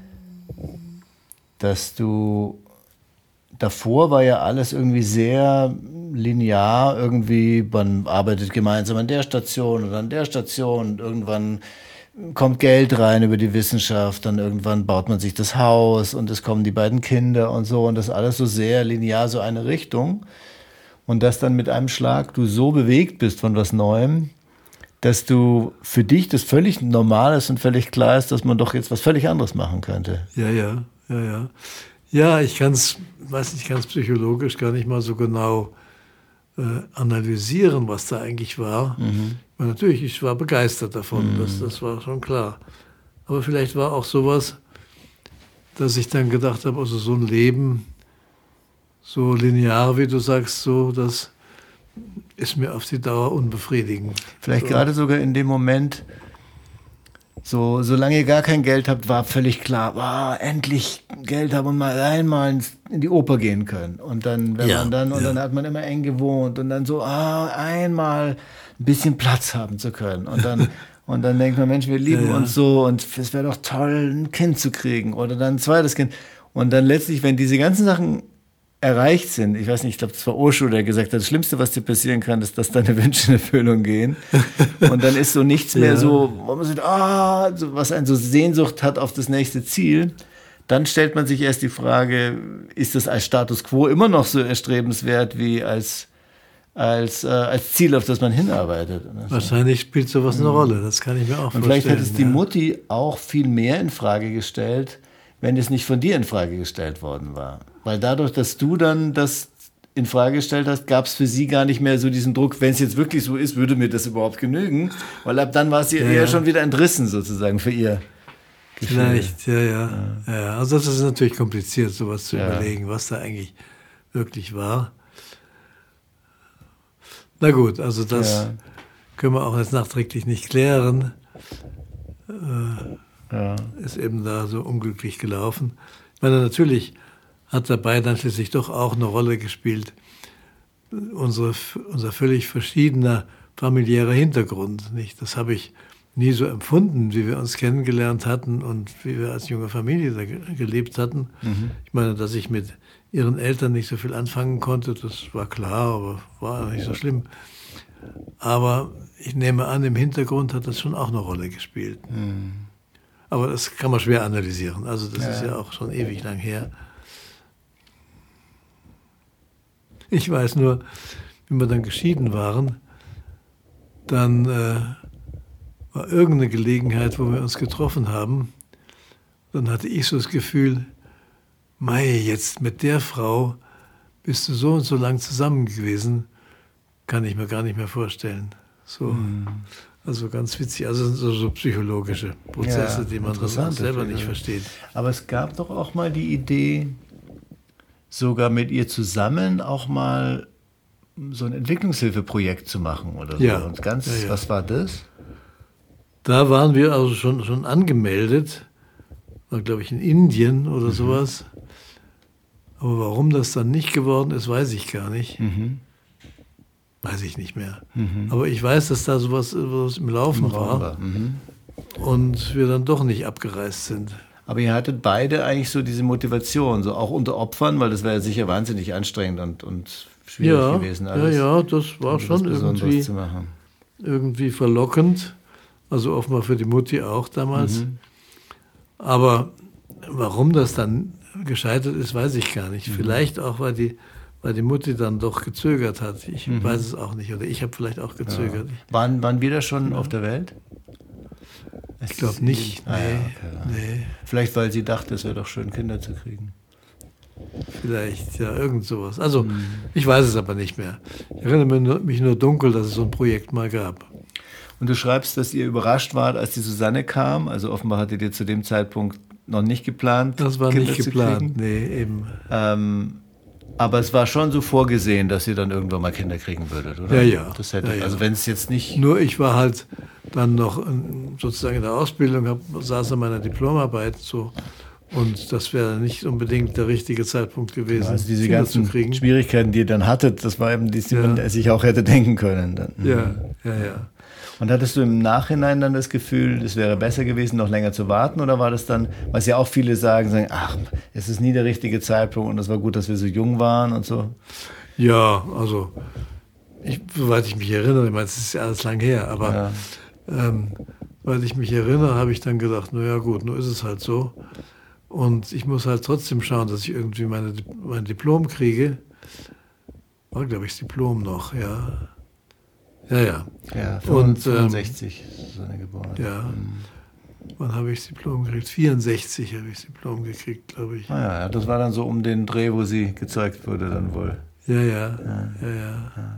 dass du davor war ja alles irgendwie sehr linear, irgendwie, man arbeitet gemeinsam an der Station oder an der Station und irgendwann kommt Geld rein über die Wissenschaft, dann irgendwann baut man sich das Haus und es kommen die beiden Kinder und so und das alles so sehr linear, so eine Richtung und dass dann mit einem Schlag du so bewegt bist von was Neuem, dass du für dich das völlig normal ist und völlig klar ist, dass man doch jetzt was völlig anderes machen könnte. Ja, ja, ja, ja. Ja, ich kann es, weiß nicht, ich kann es psychologisch gar nicht mal so genau äh, analysieren, was da eigentlich war. Mhm. Weil natürlich, ich war begeistert davon, mhm. das, das war schon klar. Aber vielleicht war auch sowas, dass ich dann gedacht habe, also so ein Leben, so linear, wie du sagst, so, das ist mir auf die Dauer unbefriedigend. Vielleicht so. Gerade sogar in dem Moment, so, solange ihr gar kein Geld habt, war völlig klar, oh, endlich Geld haben und mal einmal in die Oper gehen können. Und dann, wenn ja, man dann, und ja. dann hat man immer eng gewohnt und dann so, ah, einmal ein bisschen Platz haben zu können. Und dann, und dann denkt man, Mensch, wir lieben ja, ja. uns so und es wäre doch toll, ein Kind zu kriegen oder dann ein zweites Kind. Und dann letztlich, wenn diese ganzen Sachen erreicht sind, ich weiß nicht, ich glaube, das war Osho, der gesagt hat, das Schlimmste, was dir passieren kann, ist, dass deine Wünsche in Erfüllung gehen. Und dann ist so nichts mehr ja. so, wo man sagt, ah, so, was einen so Sehnsucht hat auf das nächste Ziel. Dann stellt man sich erst die Frage, ist das als Status quo immer noch so erstrebenswert wie als, als, äh, als Ziel, auf das man hinarbeitet? Wahrscheinlich spielt sowas eine Rolle, das kann ich mir auch Und vorstellen. vielleicht hätte es die ja. Mutti auch viel mehr in Frage gestellt, wenn es nicht von dir in Frage gestellt worden war. Weil dadurch, dass du dann das in Frage gestellt hast, gab es für sie gar nicht mehr so diesen Druck, wenn es jetzt wirklich so ist, würde mir das überhaupt genügen? Weil ab dann war es ihr ja, eher ja. schon wieder entrissen sozusagen für ihr Gefühl. Vielleicht, ja, ja, ja. ja. Also das ist natürlich kompliziert, sowas zu ja. überlegen, was da eigentlich wirklich war. Na gut, also das ja. können wir auch jetzt nachträglich nicht klären. Äh, ja. Ist eben da so unglücklich gelaufen. Ich meine, natürlich hat dabei dann schließlich doch auch eine Rolle gespielt, unsere, unser völlig verschiedener familiärer Hintergrund. Nicht? Das habe ich nie so empfunden, wie wir uns kennengelernt hatten und wie wir als junge Familie da gelebt hatten. Mhm. Ich meine, dass ich mit ihren Eltern nicht so viel anfangen konnte, das war klar, aber war nicht so schlimm. Aber ich nehme an, im Hintergrund hat das schon auch eine Rolle gespielt. Mhm. Aber das kann man schwer analysieren. Also das ja. ist ja auch schon ewig lang her. Ich weiß nur, wie wir dann geschieden waren, dann äh, war irgendeine Gelegenheit, wo wir uns getroffen haben. Dann hatte ich so das Gefühl, Mei, jetzt mit der Frau bist du so und so lang zusammen gewesen, kann ich mir gar nicht mehr vorstellen. So, mm. Also ganz witzig, also so, so psychologische Prozesse, ja, die man dann selber nicht versteht. Aber es gab doch auch mal die Idee, sogar mit ihr zusammen auch mal so ein Entwicklungshilfeprojekt zu machen oder so. Ja. Und ganz, ja, ja. Was war das? Da waren wir also schon, schon angemeldet, war glaube ich in Indien oder mhm. sowas. Aber warum das dann nicht geworden ist, weiß ich gar nicht. Mhm. Weiß ich nicht mehr. Mhm. Aber ich weiß, dass da sowas, sowas im Laufen Im war, war. Mhm. und wir dann doch nicht abgereist sind. Aber ihr hattet beide eigentlich so diese Motivation, so auch unter Opfern, weil das wäre ja sicher wahnsinnig anstrengend und, und schwierig ja, gewesen. Alles, ja, ja, das war schon irgendwie, zu machen. irgendwie verlockend. Also offenbar für die Mutti auch damals. Mhm. Aber warum das dann gescheitert ist, weiß ich gar nicht. Mhm. Vielleicht auch, weil die, weil die Mutti dann doch gezögert hat. Ich mhm. weiß es auch nicht. Oder ich habe vielleicht auch gezögert. Ja. Waren, waren wir da schon ja. auf der Welt? Ich glaube nicht. Nee, ah, ja, okay. nee. Vielleicht, weil sie dachte, es wäre doch schön, Kinder zu kriegen. Vielleicht, ja, irgend sowas. Also, mhm. ich weiß es aber nicht mehr. Ich erinnere mich nur dunkel, dass es so ein Projekt mal gab. Und du schreibst, dass ihr überrascht wart, als die Susanne kam. Also offenbar hattet ihr zu dem Zeitpunkt noch nicht geplant. Das war Kinder nicht geplant, nee, eben. Ähm, aber es war schon so vorgesehen, dass ihr dann irgendwann mal Kinder kriegen würdet, oder? Ja, ja. Das hätte, ja, ja. Also wenn es jetzt nicht... Nur ich war halt dann noch sozusagen in der Ausbildung, hab, saß an meiner Diplomarbeit so, und das wäre nicht unbedingt der richtige Zeitpunkt gewesen, Also diese Kinder ganzen zu kriegen. Schwierigkeiten, die ihr dann hattet, das war eben die, die Ja. man sich auch hätte denken können. Dann. Ja, ja, ja. Und hattest du im Nachhinein dann das Gefühl, es wäre besser gewesen, noch länger zu warten? Oder war das dann, was ja auch viele sagen, sagen, ach, es ist nie der richtige Zeitpunkt und es war gut, dass wir so jung waren und so? Ja, also, ich, soweit ich mich erinnere, ich meine, es ist ja alles lang her, aber Ja. ähm, weil ich mich erinnere, habe ich dann gedacht, naja gut, nur ist es halt so. Und ich muss halt trotzdem schauen, dass ich irgendwie meine, mein Diplom kriege. War, glaube ich, das Diplom noch, ja. Ja, ja. Ja, Und, fünfundsechzig ist seine Geburt. Ja. Mhm. Wann habe ich das Diplom gekriegt? vierundsechzig habe ich das Diplom gekriegt, glaube ich. Ah ja, das war dann so um den Dreh, wo sie gezeigt wurde dann wohl. Ja, ja, Ja. ja, ja. ja.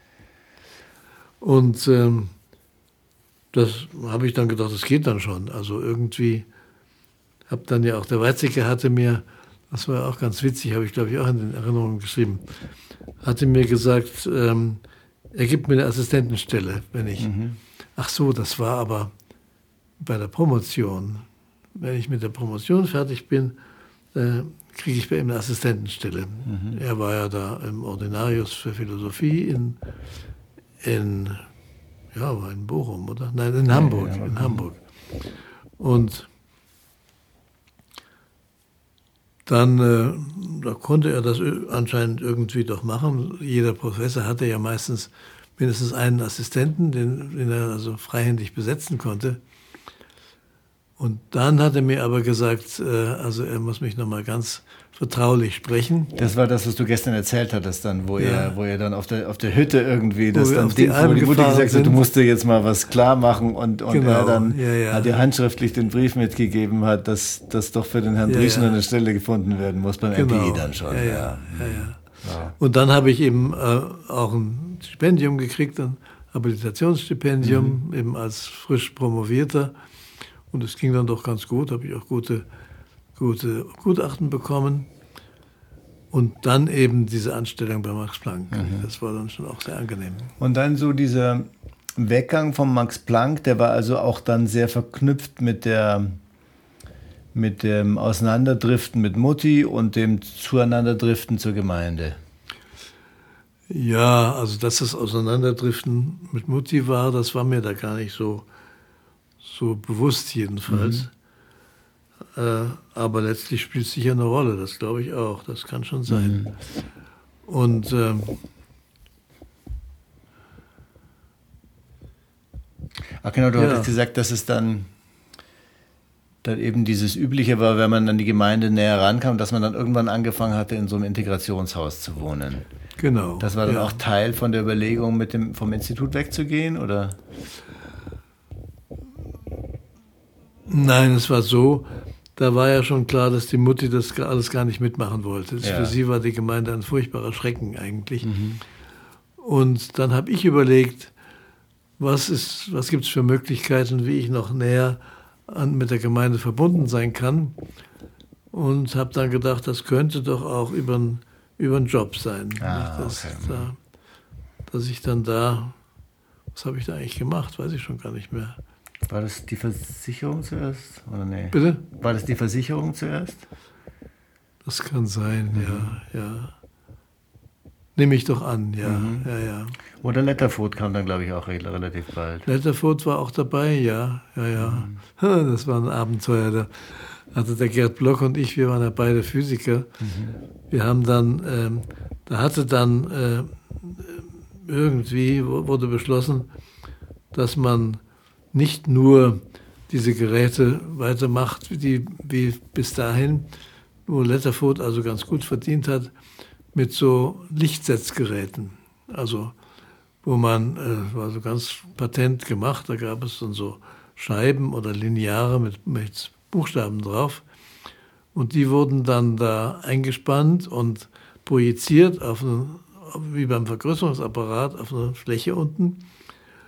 Und ähm, das habe ich dann gedacht, das geht dann schon. Also irgendwie habe dann ja auch, der Weizsäcker hatte mir, das war ja auch ganz witzig, habe ich glaube ich auch in den Erinnerungen geschrieben, hatte mir gesagt, ähm, er gibt mir eine Assistentenstelle, wenn ich, Mhm. ach so, das war aber bei der Promotion. Wenn ich mit der Promotion fertig bin, äh, kriege ich bei ihm eine Assistentenstelle. Mhm. Er war ja da im Ordinarius für Philosophie in, in ja, war in Bochum, oder? Nein, in Hamburg, ja, ja. in Hamburg. Und dann äh, da konnte er das anscheinend irgendwie doch machen. Jeder Professor hatte ja meistens mindestens einen Assistenten, den, den er also freihändig besetzen konnte. Und dann hat er mir aber gesagt, äh, also er muss mich nochmal ganz vertraulich sprechen. Das war das, was du gestern erzählt hattest, dann, wo, Ja. ihr, wo ihr dann auf der, auf der Hütte irgendwie, das wir dann auf die Ding, wo Alm die Mutter gefahren gesagt hat, du sind. musst dir jetzt mal was klar machen und, und Genau, er dann ja, ja. hat dir handschriftlich den Brief mitgegeben hat, dass das doch für den Herrn Ja, Drieschen ja. eine Stelle gefunden werden muss beim Genau. M P I dann schon. Ja, ja, ja, ja. Ja. Und dann habe ich eben äh, auch ein Stipendium gekriegt, ein Habilitationsstipendium, Mhm. eben als frisch Promovierter. Und es ging dann doch ganz gut, habe ich auch gute, gute Gutachten bekommen. Und dann eben diese Anstellung bei Max Planck. Mhm. Das war dann schon auch sehr angenehm. Und dann so dieser Weggang von Max Planck, der war also auch dann sehr verknüpft mit der mit dem Auseinanderdriften mit Mutti und dem Zueinanderdriften zur Gemeinde. Ja, also dass das Auseinanderdriften mit Mutti war, das war mir da gar nicht so, so bewusst jedenfalls. Mhm. Äh, aber letztlich spielt es sicher eine Rolle, das glaube ich auch, das kann schon sein. Mhm. Und ähm, Ach genau, du ja. hattest gesagt, dass es dann, dann eben dieses Übliche war, wenn man an die Gemeinde näher rankam, dass man dann irgendwann angefangen hatte, in so einem Integrationshaus zu wohnen. Genau. Das war dann ja. auch Teil von der Überlegung, mit dem, vom Institut wegzugehen, oder? Nein, es war so, da war ja schon klar, dass die Mutti das alles gar nicht mitmachen wollte. Ja. Für sie war die Gemeinde ein furchtbarer Schrecken eigentlich. Mhm. Und dann habe ich überlegt, was, ist, was gibt es für Möglichkeiten, wie ich noch näher an, mit der Gemeinde verbunden sein kann. Und habe dann gedacht, das könnte doch auch über einen über einen Job sein. Ah, dass, okay. da, dass ich dann da, was habe ich da eigentlich gemacht, weiß ich schon gar nicht mehr. War das die Versicherung zuerst? Oder nee? Bitte? War das die Versicherung zuerst? Das kann sein, mhm. ja, ja. Nehme ich doch an, ja, mhm. ja, ja. Oder Letterfoot kam dann, glaube ich, auch relativ bald. Letterfoot war auch dabei, ja, ja, ja. Mhm. Das war ein Abenteuer. Da hatte der Gerd Block und ich, wir waren ja beide Physiker. Mhm. Wir haben dann, ähm, da hatte dann äh, irgendwie, wurde beschlossen, dass man nicht nur diese Geräte weitermacht, die, wie bis dahin, wo Letterfoot also ganz gut verdient hat, mit so Lichtsetzgeräten. Also, wo man, äh, war so ganz patent gemacht, da gab es dann so Scheiben oder Lineare mit, mit Buchstaben drauf. Und die wurden dann da eingespannt und projiziert auf eine, wie beim Vergrößerungsapparat auf eine Fläche unten.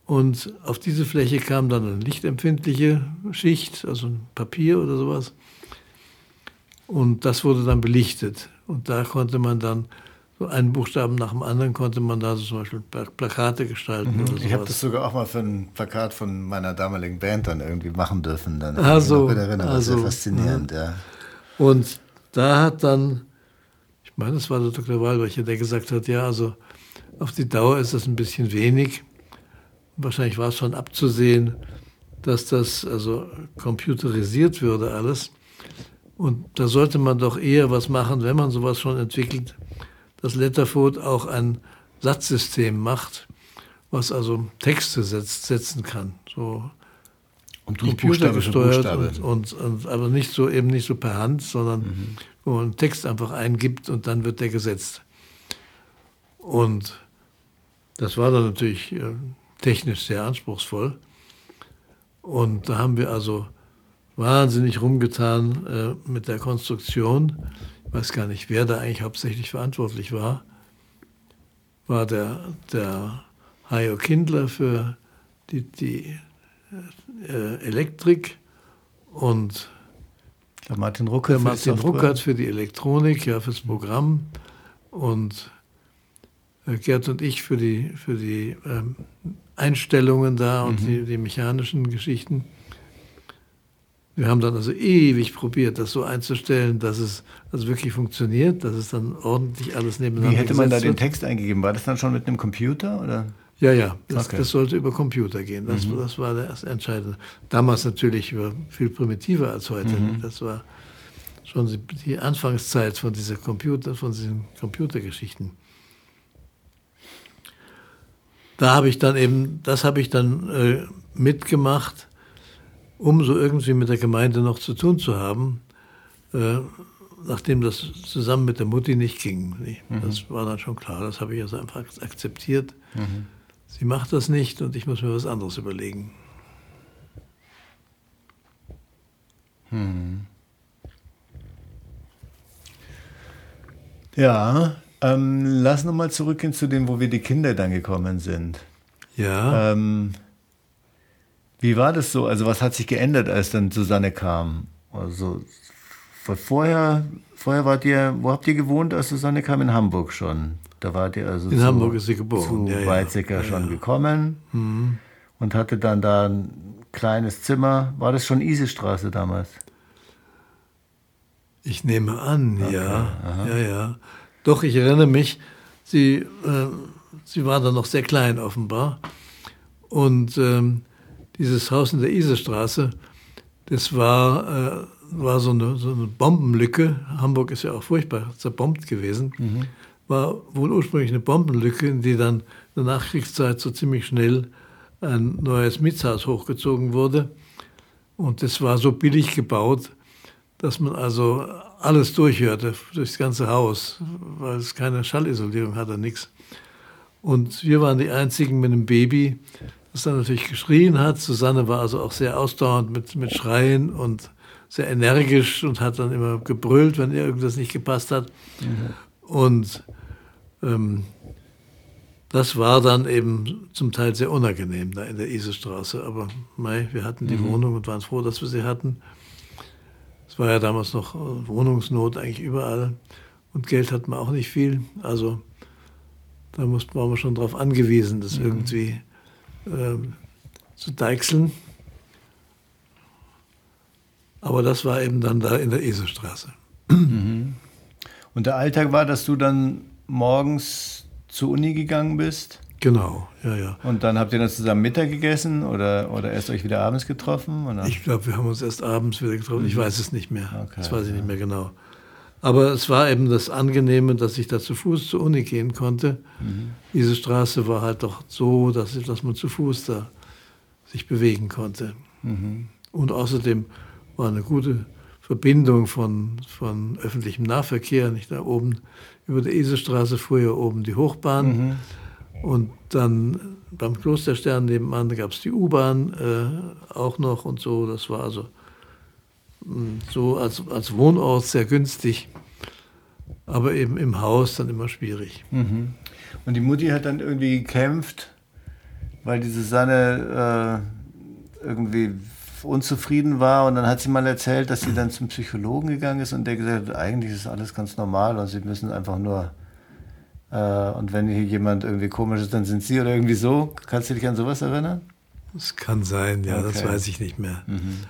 Und auf diese Fläche kam dann eine lichtempfindliche Schicht, also ein Papier oder sowas. Und das wurde dann belichtet. Und da konnte man dann, so einen Buchstaben nach dem anderen, konnte man da so zum Beispiel Plakate gestalten. Mhm. Oder sowas. Ich habe das sogar auch mal für ein Plakat von meiner damaligen Band dann irgendwie machen dürfen. Dann ah, so, erinnern. Das also, ist sehr faszinierend, ja. ja. Und da hat dann, ich meine, das war der Doktor Wahlbrecher, der gesagt hat, ja, also auf die Dauer ist das ein bisschen wenig. Wahrscheinlich war es schon abzusehen, dass das also computerisiert würde alles. Und da sollte man doch eher was machen, wenn man sowas schon entwickelt, dass Letterfoot auch ein Satzsystem macht, was also Texte setzt, setzen kann. So und computergesteuert und, und, und aber nicht so eben nicht so per Hand, sondern mhm. wo man einen Text einfach eingibt und dann wird der gesetzt. Und das war dann natürlich äh, technisch sehr anspruchsvoll. Und da haben wir also wahnsinnig rumgetan äh, mit der Konstruktion. Ich weiß gar nicht, wer da eigentlich hauptsächlich verantwortlich war. War der, der Hajo Kindler für die, die äh, Elektrik und der Martin Ruckert, der Martin Ruckert für die Elektronik, ja, fürs Programm und äh, Gerd und ich für die, für die ähm, Einstellungen da und mhm. die, die mechanischen Geschichten. Wir haben dann also ewig probiert, das so einzustellen, dass es also wirklich funktioniert, dass es dann ordentlich alles nebeneinander Wie hätte man da wird. den Text eingegeben? War das dann schon mit einem Computer? Oder? Ja, ja, das, okay. das sollte über Computer gehen. Das, mhm. das war das Entscheidende. Damals natürlich viel primitiver als heute. Mhm. Das war schon die Anfangszeit von dieser Computer, von diesen Computergeschichten. Da habe ich dann eben, das habe ich dann äh, mitgemacht, um so irgendwie mit der Gemeinde noch zu tun zu haben, äh, nachdem das zusammen mit der Mutti nicht ging. Mhm. Das war dann schon klar, das habe ich also einfach akzeptiert. Mhm. Sie macht das nicht und ich muss mir was anderes überlegen. Mhm. Ja, ähm, lass nochmal zurückgehen zu dem, wo wir die Kinder dann gekommen sind. Ja. Ähm, wie war das so? Also was hat sich geändert, als dann Susanne kam? Also vorher, vorher wart ihr, wo habt ihr gewohnt, als Susanne kam? In Hamburg schon. Da wart ihr also in zu, Hamburg ist sie geboren. zu ja, Weizsäcker ja. schon ja. gekommen mhm. und hatte dann da ein kleines Zimmer. War das schon Isestraße damals? Ich nehme an, okay. ja. Aha. ja, ja. Doch, ich erinnere mich, sie, äh, sie war da noch sehr klein offenbar. Und ähm, dieses Haus in der Isestraße, das war, äh, war so, eine, so eine Bombenlücke. Hamburg ist ja auch furchtbar zerbombt gewesen. Mhm. War wohl ursprünglich eine Bombenlücke, in die dann in der Nachkriegszeit so ziemlich schnell ein neues Mietshaus hochgezogen wurde. Und das war so billig gebaut, dass man also alles durchhörte, durchs ganze Haus, weil es keine Schallisolierung hatte, nichts. Und wir waren die Einzigen mit einem Baby, das dann natürlich geschrien hat. Susanne war also auch sehr ausdauernd mit, mit Schreien und sehr energisch und hat dann immer gebrüllt, wenn ihr irgendwas nicht gepasst hat. Mhm. Und ähm, das war dann eben zum Teil sehr unangenehm da in der Isestraße. Aber mei, wir hatten die mhm. Wohnung und waren froh, dass wir sie hatten. Es war ja damals noch Wohnungsnot eigentlich überall und Geld hatten wir auch nicht viel. Also da mussten, waren wir schon darauf angewiesen, das mhm. irgendwie ähm, zu deichseln. Aber das war eben dann da in der Eselstraße. Mhm. Und der Alltag war, dass du dann morgens zur Uni gegangen bist? Genau, ja, ja. Und dann habt ihr dann zusammen Mittag gegessen oder, oder erst euch wieder abends getroffen? Oder? Ich glaube, wir haben uns erst abends wieder getroffen. Ich weiß es nicht mehr. Okay, das weiß ich ja. nicht mehr genau. Aber es war eben das Angenehme, dass ich da zu Fuß zur Uni gehen konnte. Mhm. Diese Straße war halt doch so, dass, ich, dass man zu Fuß da sich bewegen konnte. Mhm. Und außerdem war eine gute Verbindung von, von öffentlichem Nahverkehr. Nicht da oben über der Eselstraße fuhr ja oben die Hochbahn. Mhm. Und dann beim Klosterstern nebenan gab es die U-Bahn äh, auch noch und so. Das war also mh, so als, als Wohnort sehr günstig, aber eben im Haus dann immer schwierig. Mhm. Und die Mutti hat dann irgendwie gekämpft, weil die Susanne äh, irgendwie unzufrieden war und dann hat sie mal erzählt, dass sie dann zum Psychologen gegangen ist und der gesagt hat, eigentlich ist alles ganz normal und sie müssen einfach nur äh, und wenn hier jemand irgendwie komisch ist, dann sind sie oder irgendwie so. Kannst du dich an sowas erinnern? Das kann sein, ja, okay. Das weiß ich nicht mehr. Mhm.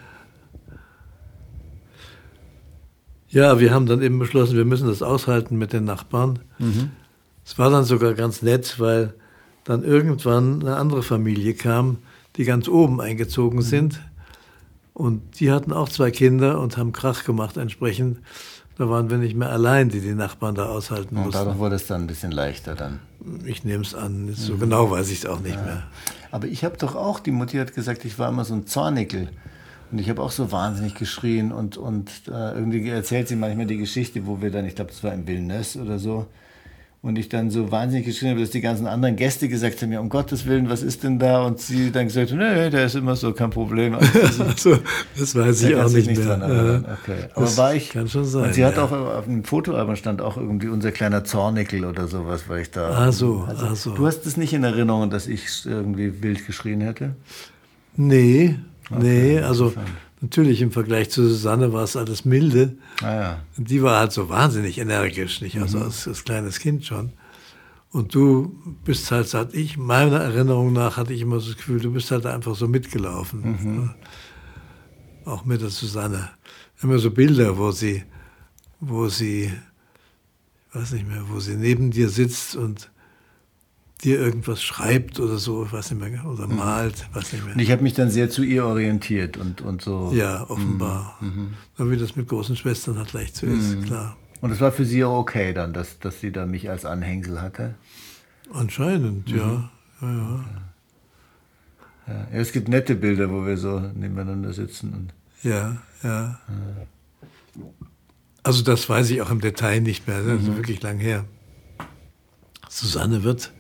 Ja, wir haben dann eben beschlossen, wir müssen das aushalten mit den Nachbarn. Mhm. Es war dann sogar ganz nett, weil dann irgendwann eine andere Familie kam, die ganz oben eingezogen sind. Und die hatten auch zwei Kinder und haben Krach gemacht entsprechend. Da waren wir nicht mehr allein, die die Nachbarn da aushalten und mussten. Und dadurch wurde es dann ein bisschen leichter dann. Ich nehme es an, so mhm. genau weiß ich es auch nicht ja. mehr. Aber ich habe doch auch, die Mutti hat gesagt, ich war immer so ein Zornickel. Und ich habe auch so wahnsinnig geschrien und, und äh, irgendwie erzählt sie manchmal die Geschichte, wo wir dann, ich glaube, das war in Vilnius oder so, und ich dann so wahnsinnig geschrien habe, dass die ganzen anderen Gäste gesagt haben, ja, um Gottes Willen, was ist denn da? Und sie dann gesagt haben, nee, der ist immer so, kein Problem. Also, also, das weiß ich auch nicht, nicht mehr. Dran, okay. Aber das war ich, kann schon sein. Und sie hat ja. auch auf dem Fotoalbum stand auch irgendwie unser kleiner Zornickel oder sowas, weil ich da... Ah so, also, ah so. Du hast es nicht in Erinnerung, dass ich irgendwie wild geschrien hätte? Nee, okay, nee, also... Natürlich, im Vergleich zu Susanne war es alles milde. Ah, ja. Und die war halt so wahnsinnig energisch, nicht? Also mhm. als, als kleines Kind schon. Und du bist halt, seit ich, meiner Erinnerung nach, hatte ich immer so das Gefühl, du bist halt einfach so mitgelaufen. Mhm. Auch mit der Susanne. Immer so Bilder, wo sie, wo sie, ich weiß nicht mehr, wo sie neben dir sitzt und dir irgendwas schreibt oder so, ich weiß nicht mehr, oder malt, weiß nicht mehr. Und ich habe mich dann sehr zu ihr orientiert und, und so. Ja, offenbar. Mhm. So wie das mit großen Schwestern halt leicht so ist, mhm. klar. Und es war für sie auch okay dann, dass, dass sie da mich als Anhängsel hatte? Anscheinend, mhm. ja. Ja, ja. Okay. Ja. Ja, es gibt nette Bilder, wo wir so nebeneinander sitzen. Und ja, ja, ja. Also das weiß ich auch im Detail nicht mehr, das ist mhm. wirklich lang her. Susanne wird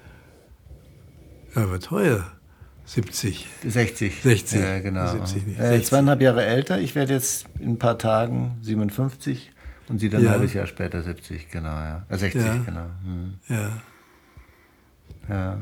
Ja, wird teuer. siebzig. sechzig. sechzig. Ja, genau. siebzig nicht. Äh, zweieinhalb Jahre älter. Ich werde jetzt in ein paar Tagen siebenundfünfzig und sie dann ja. ein halbes Jahr später siebzig, genau, ja. Äh, sechzig, ja. genau. Hm. Ja. Ja.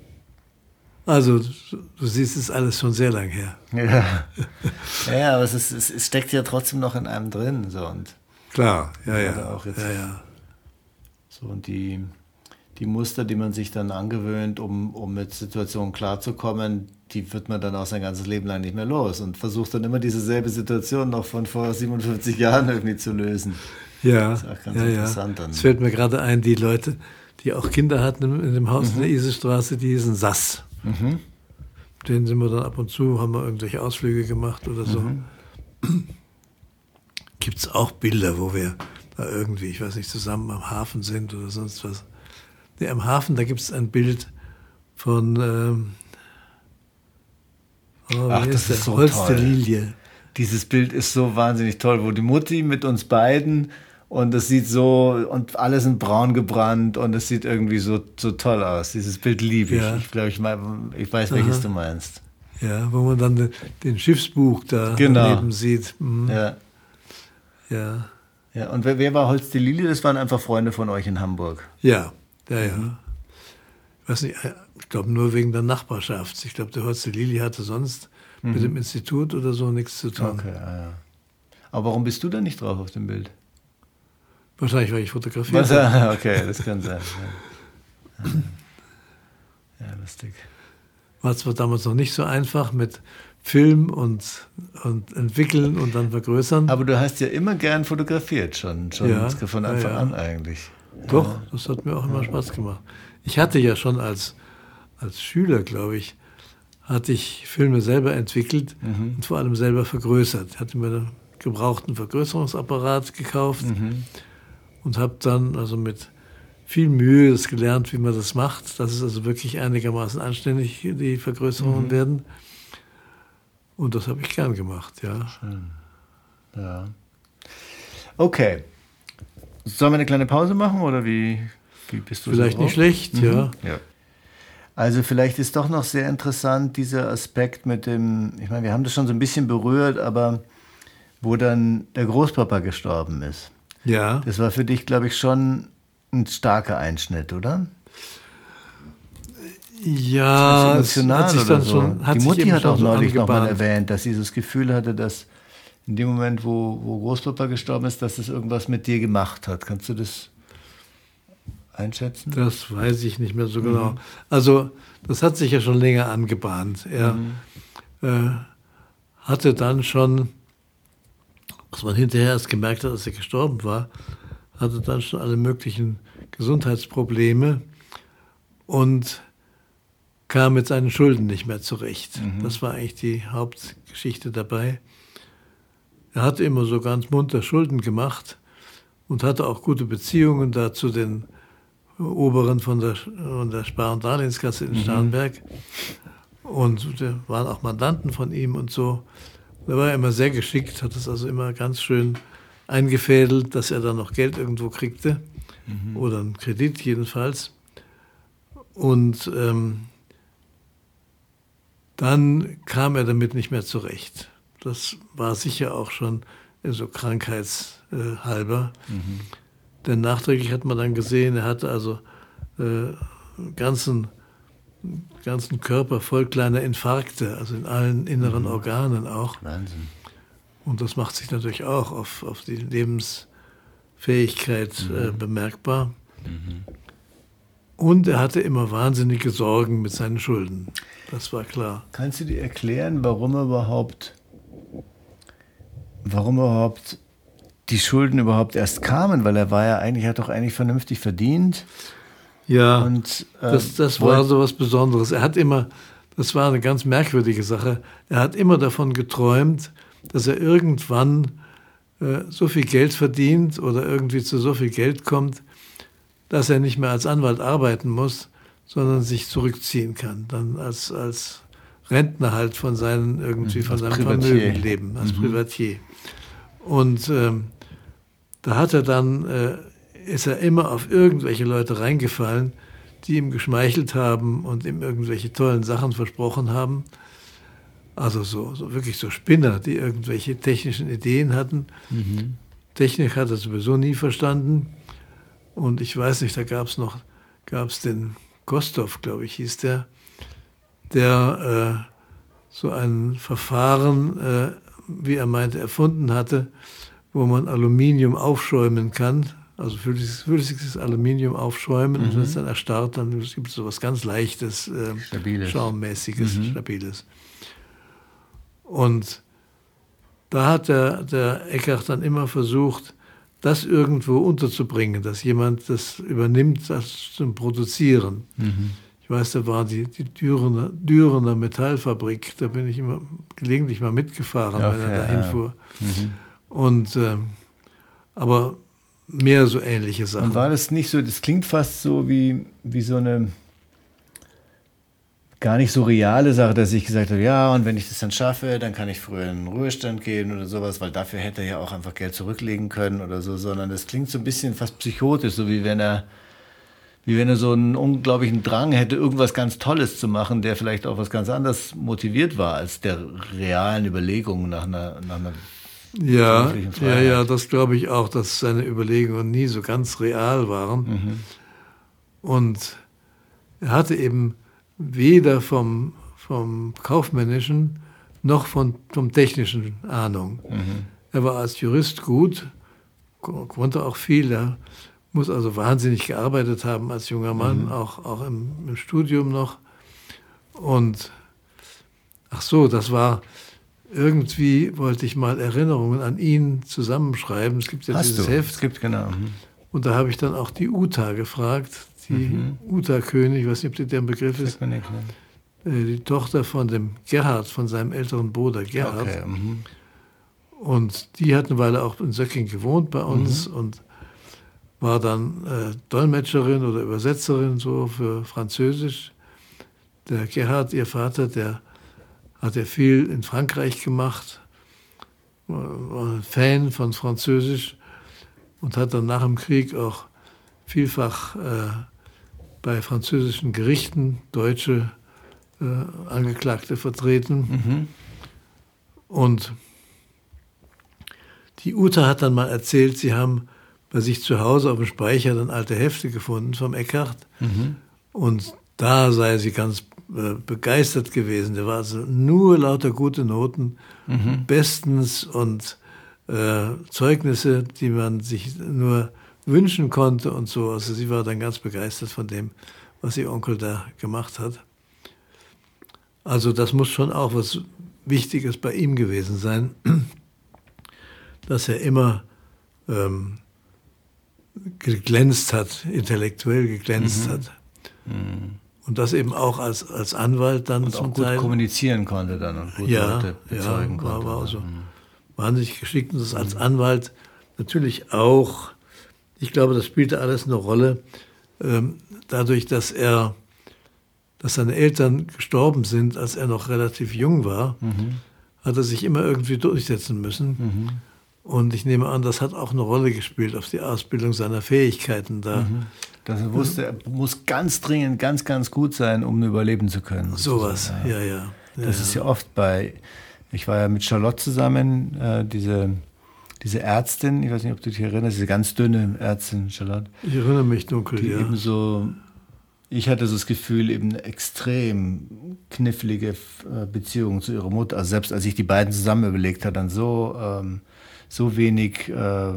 Also, du siehst, es ist alles schon sehr lang her. Ja, ja, aber es, ist, es, es steckt ja trotzdem noch in einem drin. So, und klar, ja, ja. Auch jetzt, ja, ja. So, und die... Die Muster, die man sich dann angewöhnt, um, um mit Situationen klarzukommen, die wird man dann auch sein ganzes Leben lang nicht mehr los und versucht dann immer dieselbe Situation noch von vor siebenundfünfzig Jahren irgendwie zu lösen. Ja, das ist auch ganz ja, interessant. Ja. Es fällt mir gerade ein, die Leute, die auch Kinder hatten in dem Haus mhm. in der Isestraße, die hießen Sass. Mhm. Denen sind wir dann ab und zu, haben wir irgendwelche Ausflüge gemacht oder so. Mhm. Gibt es auch Bilder, wo wir da irgendwie, ich weiß nicht, zusammen am Hafen sind oder sonst was. Nee, am Hafen, da gibt es ein Bild von ähm, oh, Ach, das ist so Holz toll. der Lilie. Dieses Bild ist so wahnsinnig toll, wo die Mutti mit uns beiden und es sieht so, und alle sind braun gebrannt und es sieht irgendwie so, so toll aus. Dieses Bild liebe ich. Ja. Ich glaube, ich, mein, ich weiß, welches Aha. du meinst. Ja, wo man dann den, den Schiffsbug da genau. daneben sieht. Mhm. Ja. Ja. Ja. Und wer, wer war Holz der Lilie? Das waren einfach Freunde von euch in Hamburg. Ja. Ja, ja. Mhm. Ich weiß nicht, ich glaube nur wegen der Nachbarschaft. Ich glaube, der Holz der Lilie hatte sonst mhm. mit dem Institut oder so nichts zu tun. Okay, ah, ja. Aber warum bist du da nicht drauf auf dem Bild? Wahrscheinlich, weil ich fotografiert habe. Okay, das kann sein. Ja. ja, lustig. War zwar damals noch nicht so einfach mit Film und, und entwickeln und dann vergrößern. Aber du hast ja immer gern fotografiert, schon, schon ja, von Anfang ja, ja. an eigentlich. Doch, ja. das hat mir auch immer Spaß gemacht. Ich hatte ja schon als, als Schüler, glaube ich, hatte ich Filme selber entwickelt mhm. und vor allem selber vergrößert. Ich hatte mir einen gebrauchten Vergrößerungsapparat gekauft mhm. und habe dann also mit viel Mühe das gelernt, wie man das macht, dass es also wirklich einigermaßen anständig die Vergrößerungen mhm. werden. Und das habe ich gern gemacht, ja. Schön. Ja. Okay. Sollen wir eine kleine Pause machen oder wie, wie bist du Vielleicht so nicht schlecht, mhm. ja. ja. Also vielleicht ist doch noch sehr interessant dieser Aspekt mit dem, ich meine, wir haben das schon so ein bisschen berührt, aber wo dann der Großpapa gestorben ist. Ja. Das war für dich, glaube ich, schon ein starker Einschnitt, oder? Ja, das emotional hat sich oder dann so. schon, hat die sich Mutti eben hat auch schon so neulich nochmal angebahnt. erwähnt, dass sie das Gefühl hatte, dass in dem Moment, wo, wo Großpapa gestorben ist, dass das irgendwas mit dir gemacht hat. Kannst du das einschätzen? Das weiß ich nicht mehr so genau. Also das hat sich ja schon länger angebahnt. Er Mhm. äh, hatte dann schon, was man hinterher erst gemerkt hat, als er gestorben war, hatte dann schon alle möglichen Gesundheitsprobleme und kam mit seinen Schulden nicht mehr zurecht. Mhm. Das war eigentlich die Hauptgeschichte dabei. Er hatte immer so ganz munter Schulden gemacht und hatte auch gute Beziehungen da zu den Oberen von der, von der Spar- und Darlehenskasse in Starnberg. Und da waren auch Mandanten von ihm und so. Da war er immer sehr geschickt, hat es also immer ganz schön eingefädelt, dass er dann noch Geld irgendwo kriegte. Mhm. Oder einen Kredit jedenfalls. Und ähm, dann kam er damit nicht mehr zurecht. Das war sicher auch schon so krankheitshalber. Mhm. Denn nachträglich hat man dann gesehen, er hatte also äh, ganzen, ganzen Körper voll kleiner Infarkte, also in allen inneren mhm. Organen auch. Wahnsinn. Und das macht sich natürlich auch auf, auf die Lebensfähigkeit mhm. äh, bemerkbar. Mhm. Und er hatte immer wahnsinnige Sorgen mit seinen Schulden. Das war klar. Kannst du dir erklären, warum er überhaupt, warum überhaupt die Schulden überhaupt erst kamen? Weil er war ja eigentlich, hat doch eigentlich vernünftig verdient. Ja, und, äh, das, das war so was Besonderes. Er hat immer, das war eine ganz merkwürdige Sache, er hat immer davon geträumt, dass er irgendwann äh, so viel Geld verdient oder irgendwie zu so viel Geld kommt, dass er nicht mehr als Anwalt arbeiten muss, sondern sich zurückziehen kann, dann als, als Rentner halt von seinen, irgendwie von seinem Vermögen leben, als mhm. Privatier. Und ähm, da hat er dann, äh, ist er immer auf irgendwelche Leute reingefallen, die ihm geschmeichelt haben und ihm irgendwelche tollen Sachen versprochen haben. Also so, so wirklich so Spinner, die irgendwelche technischen Ideen hatten. Mhm. Technik hat er sowieso nie verstanden. Und ich weiß nicht, da gab es noch, gab es den Gostow, glaube ich, hieß der, der äh, so ein Verfahren, äh, wie er meinte, erfunden hatte, wo man Aluminium aufschäumen kann, also flüssiges Aluminium aufschäumen mhm. und wenn es dann erstarrt, dann gibt es so was ganz Leichtes, äh, Stabiles. Schaummäßiges, mhm. Stabiles. Und da hat der, der Eckart dann immer versucht, das irgendwo unterzubringen, dass jemand das übernimmt, das zum Produzieren. Mhm. Ich weiß, da war die, die Dürener, Dürener Metallfabrik, da bin ich immer gelegentlich mal mitgefahren, okay, wenn er da hinfuhr. Ja. Mhm. Und, ähm, aber mehr so ähnliche Sachen. Und war das nicht so, das klingt fast so wie, wie so eine gar nicht so reale Sache, dass ich gesagt habe, ja, und wenn ich das dann schaffe, dann kann ich früher in den Ruhestand gehen oder sowas, weil dafür hätte er ja auch einfach Geld zurücklegen können oder so, sondern das klingt so ein bisschen fast psychotisch, so wie wenn er, wie wenn er so einen unglaublichen Drang hätte, irgendwas ganz Tolles zu machen, der vielleicht auch was ganz anderes motiviert war als der realen Überlegung nach einer, nach einer ja, ja, ja, das glaube ich auch, dass seine Überlegungen nie so ganz real waren. Mhm. Und er hatte eben weder vom, vom Kaufmännischen noch von, vom Technischen Ahnung. Mhm. Er war als Jurist gut, konnte auch viel, er muss also wahnsinnig gearbeitet haben als junger Mann, mhm. auch, auch im, im Studium noch. Und ach so, das war, irgendwie wollte ich mal Erinnerungen an ihn zusammenschreiben. Es gibt ja Hast dieses du? Heft. Es gibt, genau. Mhm. Und da habe ich dann auch die Uta gefragt, die mhm. Uta-König, ich weiß nicht, ob der ein Begriff ist, nicht, ne? Die Tochter von dem Gerhard, von seinem älteren Bruder Gerhard. Okay, mhm. Und die hat eine Weile auch in Söcking gewohnt bei uns mhm. und war dann äh, Dolmetscherin oder Übersetzerin so für Französisch. Der Gerhard, ihr Vater, der hat ja viel in Frankreich gemacht, war ein Fan von Französisch und hat dann nach dem Krieg auch vielfach äh, bei französischen Gerichten deutsche äh, Angeklagte vertreten. Mhm. Und die Uta hat dann mal erzählt, sie haben bei sich zu Hause auf dem Speicher dann alte Hefte gefunden vom Eckart. Mhm. Und da sei sie ganz äh, begeistert gewesen. Der war also nur lauter gute Noten, mhm. bestens und äh, Zeugnisse, die man sich nur wünschen konnte und so. Also sie war dann ganz begeistert von dem, was ihr Onkel da gemacht hat. Also das muss schon auch was Wichtiges bei ihm gewesen sein, dass er immer ähm, geglänzt hat, intellektuell geglänzt mhm. hat. Mhm. Und das eben auch als, als Anwalt dann und zum auch gut Teil kommunizieren konnte dann und gut ja, Leute bezeugen ja, konnte. War, war also mhm. wahnsinnig geschickt und das als Anwalt natürlich auch. Ich glaube, das spielte alles eine Rolle, ähm, dadurch, dass er, dass seine Eltern gestorben sind, als er noch relativ jung war, mhm. hat er sich immer irgendwie durchsetzen müssen. Mhm. Und ich nehme an, das hat auch eine Rolle gespielt auf die Ausbildung seiner Fähigkeiten da. Mhm. Dass er wusste, er muss ganz dringend, ganz, ganz gut sein, um überleben zu können. Sowas, ja, ja. ja. Das ja. ist ja oft bei, ich war ja mit Charlotte zusammen, äh, diese... Diese Ärztin, ich weiß nicht, ob du dich erinnerst, diese ganz dünne Ärztin, Charlotte. Ich erinnere mich dunkel, die ja. Eben so, ich hatte so das Gefühl, eben eine extrem knifflige Beziehung zu ihrer Mutter. Also selbst als ich die beiden zusammen überlegt habe, dann so, ähm, so wenig äh,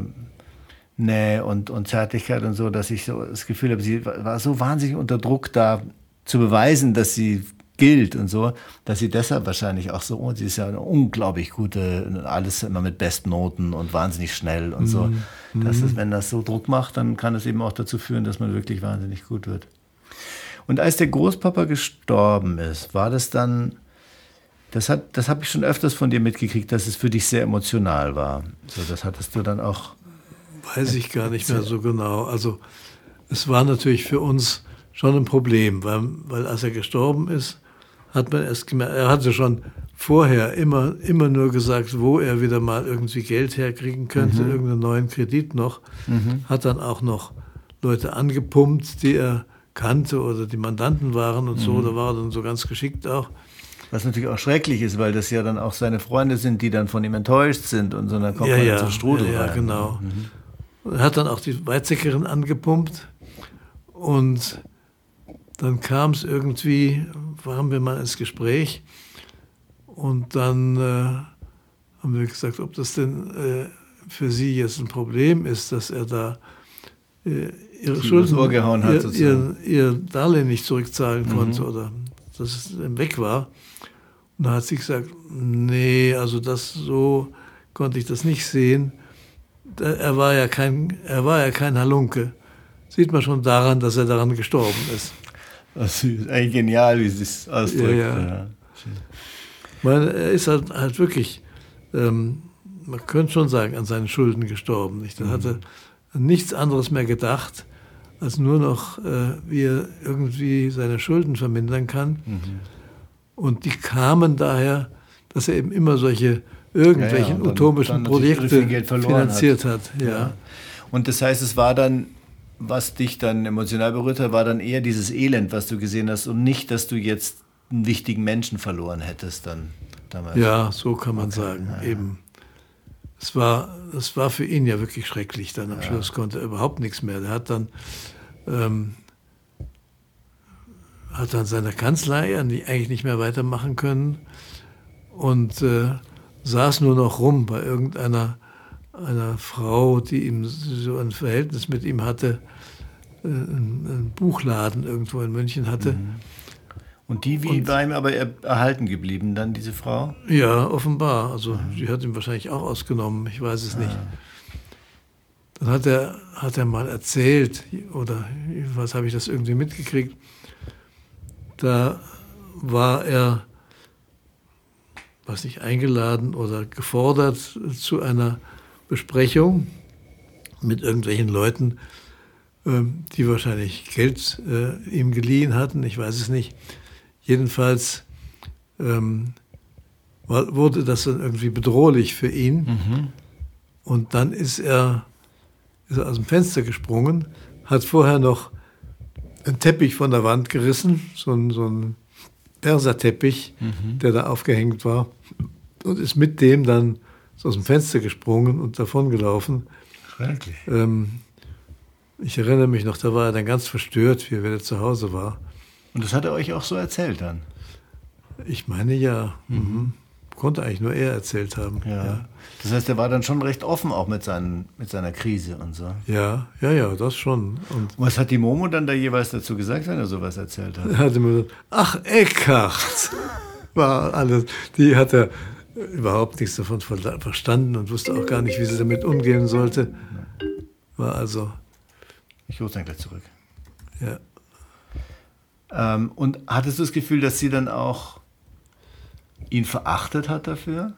Nähe und, und Zärtlichkeit und so, dass ich so das Gefühl habe, sie war so wahnsinnig unter Druck da zu beweisen, dass sie gilt und so, dass sie deshalb wahrscheinlich auch so, sie ist ja eine unglaublich gute, alles immer mit Bestnoten und wahnsinnig schnell und so. Mhm. Dass es, wenn das so Druck macht, dann kann es eben auch dazu führen, dass man wirklich wahnsinnig gut wird. Und als der Großpapa gestorben ist, war das dann, das hat, das habe ich schon öfters von dir mitgekriegt, dass es für dich sehr emotional war. So, das hattest du dann auch. Weiß ich gar nicht mehr so genau. Also es war natürlich für uns schon ein Problem, weil, weil als er gestorben ist, hat man erst gemerkt, er hatte schon vorher immer, immer nur gesagt, wo er wieder mal irgendwie Geld herkriegen könnte, mhm. irgendeinen neuen Kredit noch. Mhm. Hat dann auch noch Leute angepumpt, die er kannte oder die Mandanten waren und mhm. so. Da war er dann so ganz geschickt auch. Was natürlich auch schrecklich ist, weil das ja dann auch seine Freunde sind, die dann von ihm enttäuscht sind und so, dann kommt ja, man ja, zur Strudel ja, rein. Ja, genau. Mhm. Er hat dann auch die Weizsäckerin angepumpt und dann kam es irgendwie, waren wir mal ins Gespräch und dann äh, haben wir gesagt, ob das denn äh, für sie jetzt ein Problem ist, dass er da äh, ihre Schulden, Ohr gehauen hat, ihr, ihr, ihr Darlehen nicht zurückzahlen konnte mhm. oder dass es weg war. Und da hat sie gesagt, nee, also das so konnte ich das nicht sehen. Er war ja kein, er war ja kein Halunke. Sieht man schon daran, dass er daran gestorben ist. Das ist eigentlich genial, wie sie es ausdrückt. Ja, ja. Ja. Meine, er ist halt, halt wirklich, ähm, man könnte schon sagen, an seinen Schulden gestorben. Nicht? Er mhm. hatte an nichts anderes mehr gedacht, als nur noch, äh, wie er irgendwie seine Schulden vermindern kann. Mhm. Und die kamen daher, dass er eben immer solche irgendwelchen ja, ja, utomischen dann Projekte finanziert hat. hat. Ja. Ja. Und das heißt, es war dann, was dich dann emotional berührt hat, war dann eher dieses Elend, was du gesehen hast und nicht, dass du jetzt einen wichtigen Menschen verloren hättest dann damals. Ja, so kann man okay. sagen, ja. eben. Es war, es war für ihn ja wirklich schrecklich. Dann am ja. Schluss konnte er überhaupt nichts mehr. Er hat dann, ähm, hat dann seine Kanzlei eigentlich nicht mehr weitermachen können und äh, saß nur noch rum bei irgendeiner einer Frau, die ihm so ein Verhältnis mit ihm hatte, einen Buchladen irgendwo in München hatte. Mhm. Und die wie und, war ihm aber erhalten geblieben, dann diese Frau? Ja, offenbar. Also mhm. die hat ihn wahrscheinlich auch ausgenommen, ich weiß es ah. nicht. Dann hat er, hat er mal erzählt, oder was habe ich das irgendwie mitgekriegt, da war er, weiß nicht, eingeladen oder gefordert zu einer Besprechung mit irgendwelchen Leuten, die wahrscheinlich Geld äh, ihm geliehen hatten, ich weiß es nicht. Jedenfalls ähm, war, wurde das dann irgendwie bedrohlich für ihn. Mhm. Und dann ist er, ist er aus dem Fenster gesprungen, hat vorher noch einen Teppich von der Wand gerissen, so ein, so ein Perserteppich, mhm. der da aufgehängt war, und ist mit dem dann aus dem Fenster gesprungen und davongelaufen. Schrecklich. Ähm, ich erinnere mich noch, da war er dann ganz verstört, wie er wieder zu Hause war. Und das hat er euch auch so erzählt dann? Ich meine ja. Mhm. Konnte eigentlich nur er erzählt haben. Ja. Ja. Das heißt, er war dann schon recht offen auch mit, seinen, mit seiner Krise und so. Ja, ja, ja, das schon. Und was hat die Momo dann da jeweils dazu gesagt, wenn er sowas erzählt hat? er hatte mir gesagt, ach, Eckhart, war alles. Die hat er überhaupt nichts davon verstanden und wusste auch gar nicht, wie sie damit umgehen sollte. War also... Ich rufe dann gleich zurück. Ja. Ähm, und hattest du das Gefühl, dass sie dann auch ihn verachtet hat dafür?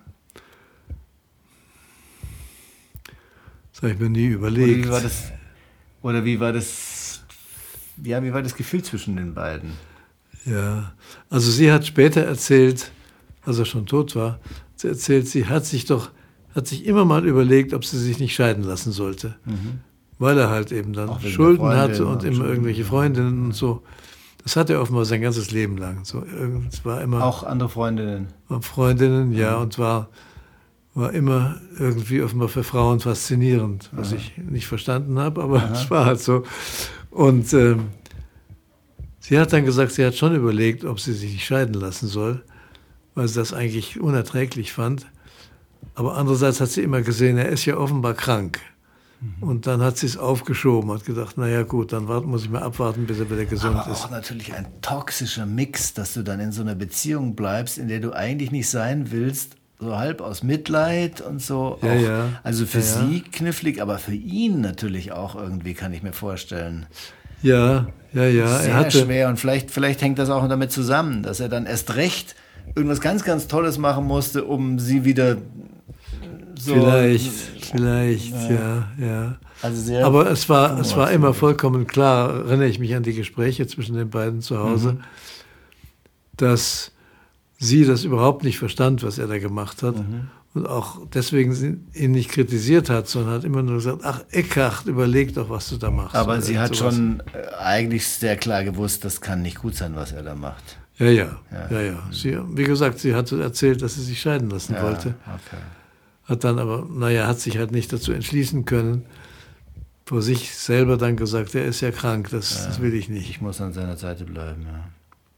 Das habe ich mir nie überlegt. Oder wie war das, oder wie war das, ja, wie war das Gefühl zwischen den beiden? Ja, also sie hat später erzählt, als er schon tot war, sie erzählt, sie hat sich doch, hat sich immer mal überlegt, ob sie sich nicht scheiden lassen sollte. Mhm. Weil er halt eben dann Schulden hatte und immer irgendwelche Freundinnen und so. Das hat er offenbar sein ganzes Leben lang. So, es war immer auch andere Freundinnen? Freundinnen, ja, mhm. und war, war immer irgendwie offenbar für Frauen faszinierend, was Aha. ich nicht verstanden habe, aber Aha. es war halt so. Und ähm, sie hat dann gesagt, sie hat schon überlegt, ob sie sich nicht scheiden lassen soll, weil sie das eigentlich unerträglich fand. Aber andererseits hat sie immer gesehen, er ist ja offenbar krank. Und dann hat sie es aufgeschoben, hat gedacht, naja gut, dann wart, muss ich mal abwarten, bis er wieder gesund Aber ist. auch natürlich ein toxischer Mix, dass du dann in so einer Beziehung bleibst, in der du eigentlich nicht sein willst, so halb aus Mitleid und so. Ja, auch, ja. Also für ja, sie ja. knifflig, aber für ihn natürlich auch irgendwie, kann ich mir vorstellen. Ja, ja, ja. Sehr er hatte, schwer und vielleicht, vielleicht hängt das auch damit zusammen, dass er dann erst recht irgendwas ganz, ganz Tolles machen musste, um sie wieder... So, vielleicht, vielleicht, ja, ja. ja. Also sehr Aber es war, es war immer vollkommen klar, erinnere ich mich an die Gespräche zwischen den beiden zu Hause, mhm. dass sie das überhaupt nicht verstand, was er da gemacht hat. Mhm. Und auch deswegen ihn nicht kritisiert hat, sondern hat immer nur gesagt, ach Eckhart, überleg doch, was du da machst. Aber sie hat sowas. schon eigentlich sehr klar gewusst, das kann nicht gut sein, was er da macht. Ja, ja, ja, ja. ja. Sie, wie gesagt, sie hat erzählt, dass sie sich scheiden lassen ja, wollte. Okay. Hat dann aber, naja, hat sich halt nicht dazu entschließen können. Vor sich selber dann gesagt, er ist ja krank, das, ja, das will ich nicht. Ich muss an seiner Seite bleiben, ja.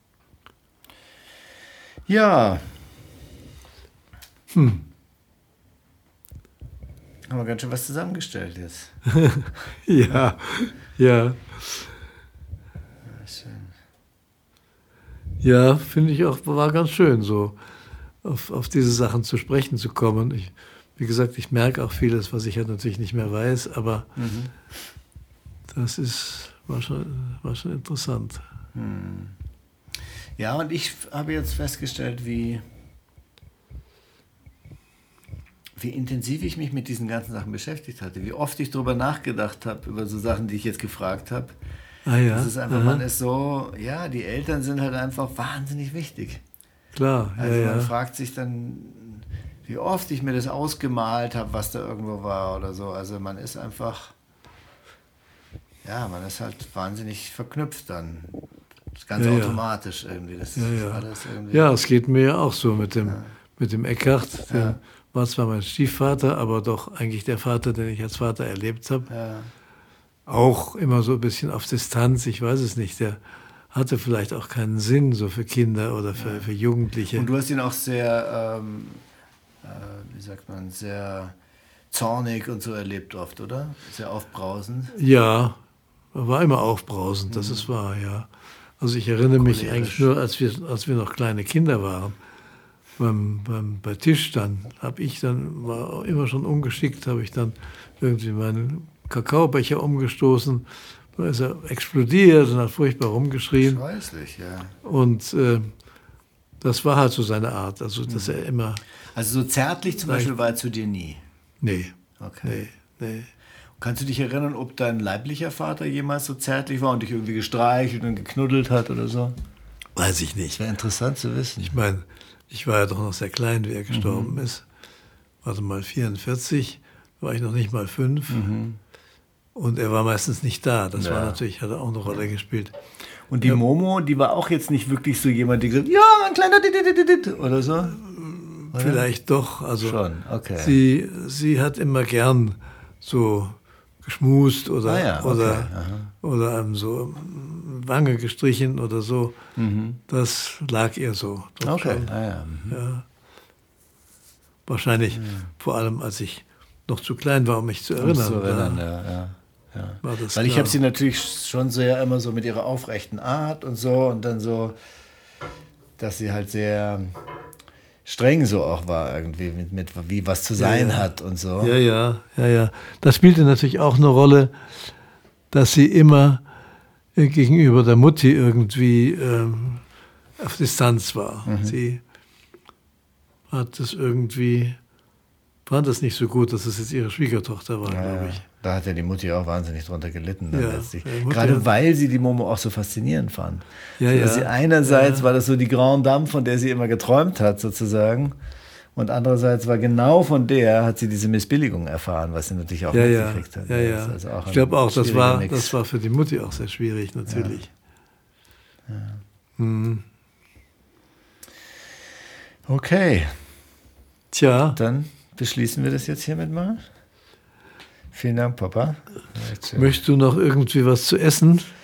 Ja. Hm. Haben wir ganz schön was zusammengestellt jetzt. ja, ja. Ja, schön. Ja, finde ich auch, war ganz schön so, auf, auf diese Sachen zu sprechen zu kommen. Ich, wie gesagt, ich merke auch vieles, was ich halt natürlich nicht mehr weiß, aber mhm. das ist, war schon, war schon interessant. Hm. Ja, und ich habe jetzt festgestellt, wie, wie intensiv ich mich mit diesen ganzen Sachen beschäftigt hatte, wie oft ich darüber nachgedacht habe, über so Sachen, die ich jetzt gefragt habe. Ah ja. Das ist einfach, Aha. man ist so, ja, die Eltern sind halt einfach wahnsinnig wichtig. Klar, also ja, man ja. fragt sich dann, wie oft ich mir das ausgemalt habe, was da irgendwo war oder so. Also man ist einfach, ja, man ist halt wahnsinnig verknüpft dann. Das ist ganz ja, automatisch ja. irgendwie. Das ja, ist ja. alles irgendwie. Ja, es geht mir ja auch so mit dem, ja. mit dem Eckhart. Der ja. war zwar mein Stiefvater, aber doch eigentlich der Vater, den ich als Vater erlebt habe. Ja. Auch immer so ein bisschen auf Distanz, ich weiß es nicht. Der hatte vielleicht auch keinen Sinn so für Kinder oder für, ja. für Jugendliche. Und du hast ihn auch sehr, ähm, äh, wie sagt man, sehr zornig und so erlebt oft, oder? Sehr aufbrausend. Ja, er war immer aufbrausend, das mhm. ist wahr, ja. Also ich erinnere mich Cholerisch. eigentlich nur, als wir, als wir noch kleine Kinder waren, beim, beim, bei Tisch dann, habe ich dann, war immer schon ungeschickt, habe ich dann irgendwie meinen Kakaobecher umgestoßen, da ist er explodiert und hat furchtbar rumgeschrien. Scheußlich, ja. Und äh, das war halt so seine Art, also dass er immer... Also so zärtlich zum Beispiel war er zu dir nie? Nee, okay. nee, nee. Kannst du dich erinnern, ob dein leiblicher Vater jemals so zärtlich war und dich irgendwie gestreichelt und geknuddelt hat oder so? Weiß ich nicht. Wäre interessant zu wissen. Ich meine, ich war ja doch noch sehr klein, wie er gestorben mhm. ist. Warte mal, vierundvierzig, war ich noch nicht mal fünf. Mhm. Und er war meistens nicht da. Das ja. war natürlich, hat auch eine Rolle gespielt. Und die ja. Momo, die war auch jetzt nicht wirklich so jemand, die gesagt ja, ein kleiner Dididididid oder so? Oder? Vielleicht doch. Also schon, okay. Sie, sie hat immer gern so geschmust oder, ah, ja, okay. oder, oder einem so Wange gestrichen oder so. Mhm. Das lag ihr so. Okay, ah, ja. Mhm. Ja. Wahrscheinlich, mhm. vor allem als ich noch zu klein war, um mich zu erinnern. Um zu erinnern, ja, ja. Ja. Weil klar. Ich habe sie natürlich schon sehr immer so mit ihrer aufrechten Art und so und dann so, dass sie halt sehr streng so auch war irgendwie, mit, mit wie was zu sein ja, ja. hat und so. Ja, ja, ja, ja. Das spielte natürlich auch eine Rolle, dass sie immer äh, gegenüber der Mutti irgendwie ähm, auf Distanz war. Mhm. Sie hat das irgendwie, fand das nicht so gut, dass es jetzt ihre Schwiegertochter war, ja, glaube ich. Da hat ja die Mutti auch wahnsinnig drunter gelitten. Dann ja, letztlich. Gerade hat, weil sie die Momo auch so faszinierend fand. Ja, so, ja. Sie einerseits ja. war das so die Grande Dame, von der sie immer geträumt hat sozusagen. Und andererseits war genau von der hat sie diese Missbilligung erfahren, was sie natürlich auch ja, mitgekriegt ja. hat. Ja, ja. Also auch ich glaube auch, das war, das war für die Mutti auch sehr schwierig, natürlich. Ja. Ja. Hm. Okay. Tja. Dann beschließen wir das jetzt hiermit mal. Vielen Dank, Papa. Möchtest du noch irgendwie was zu essen?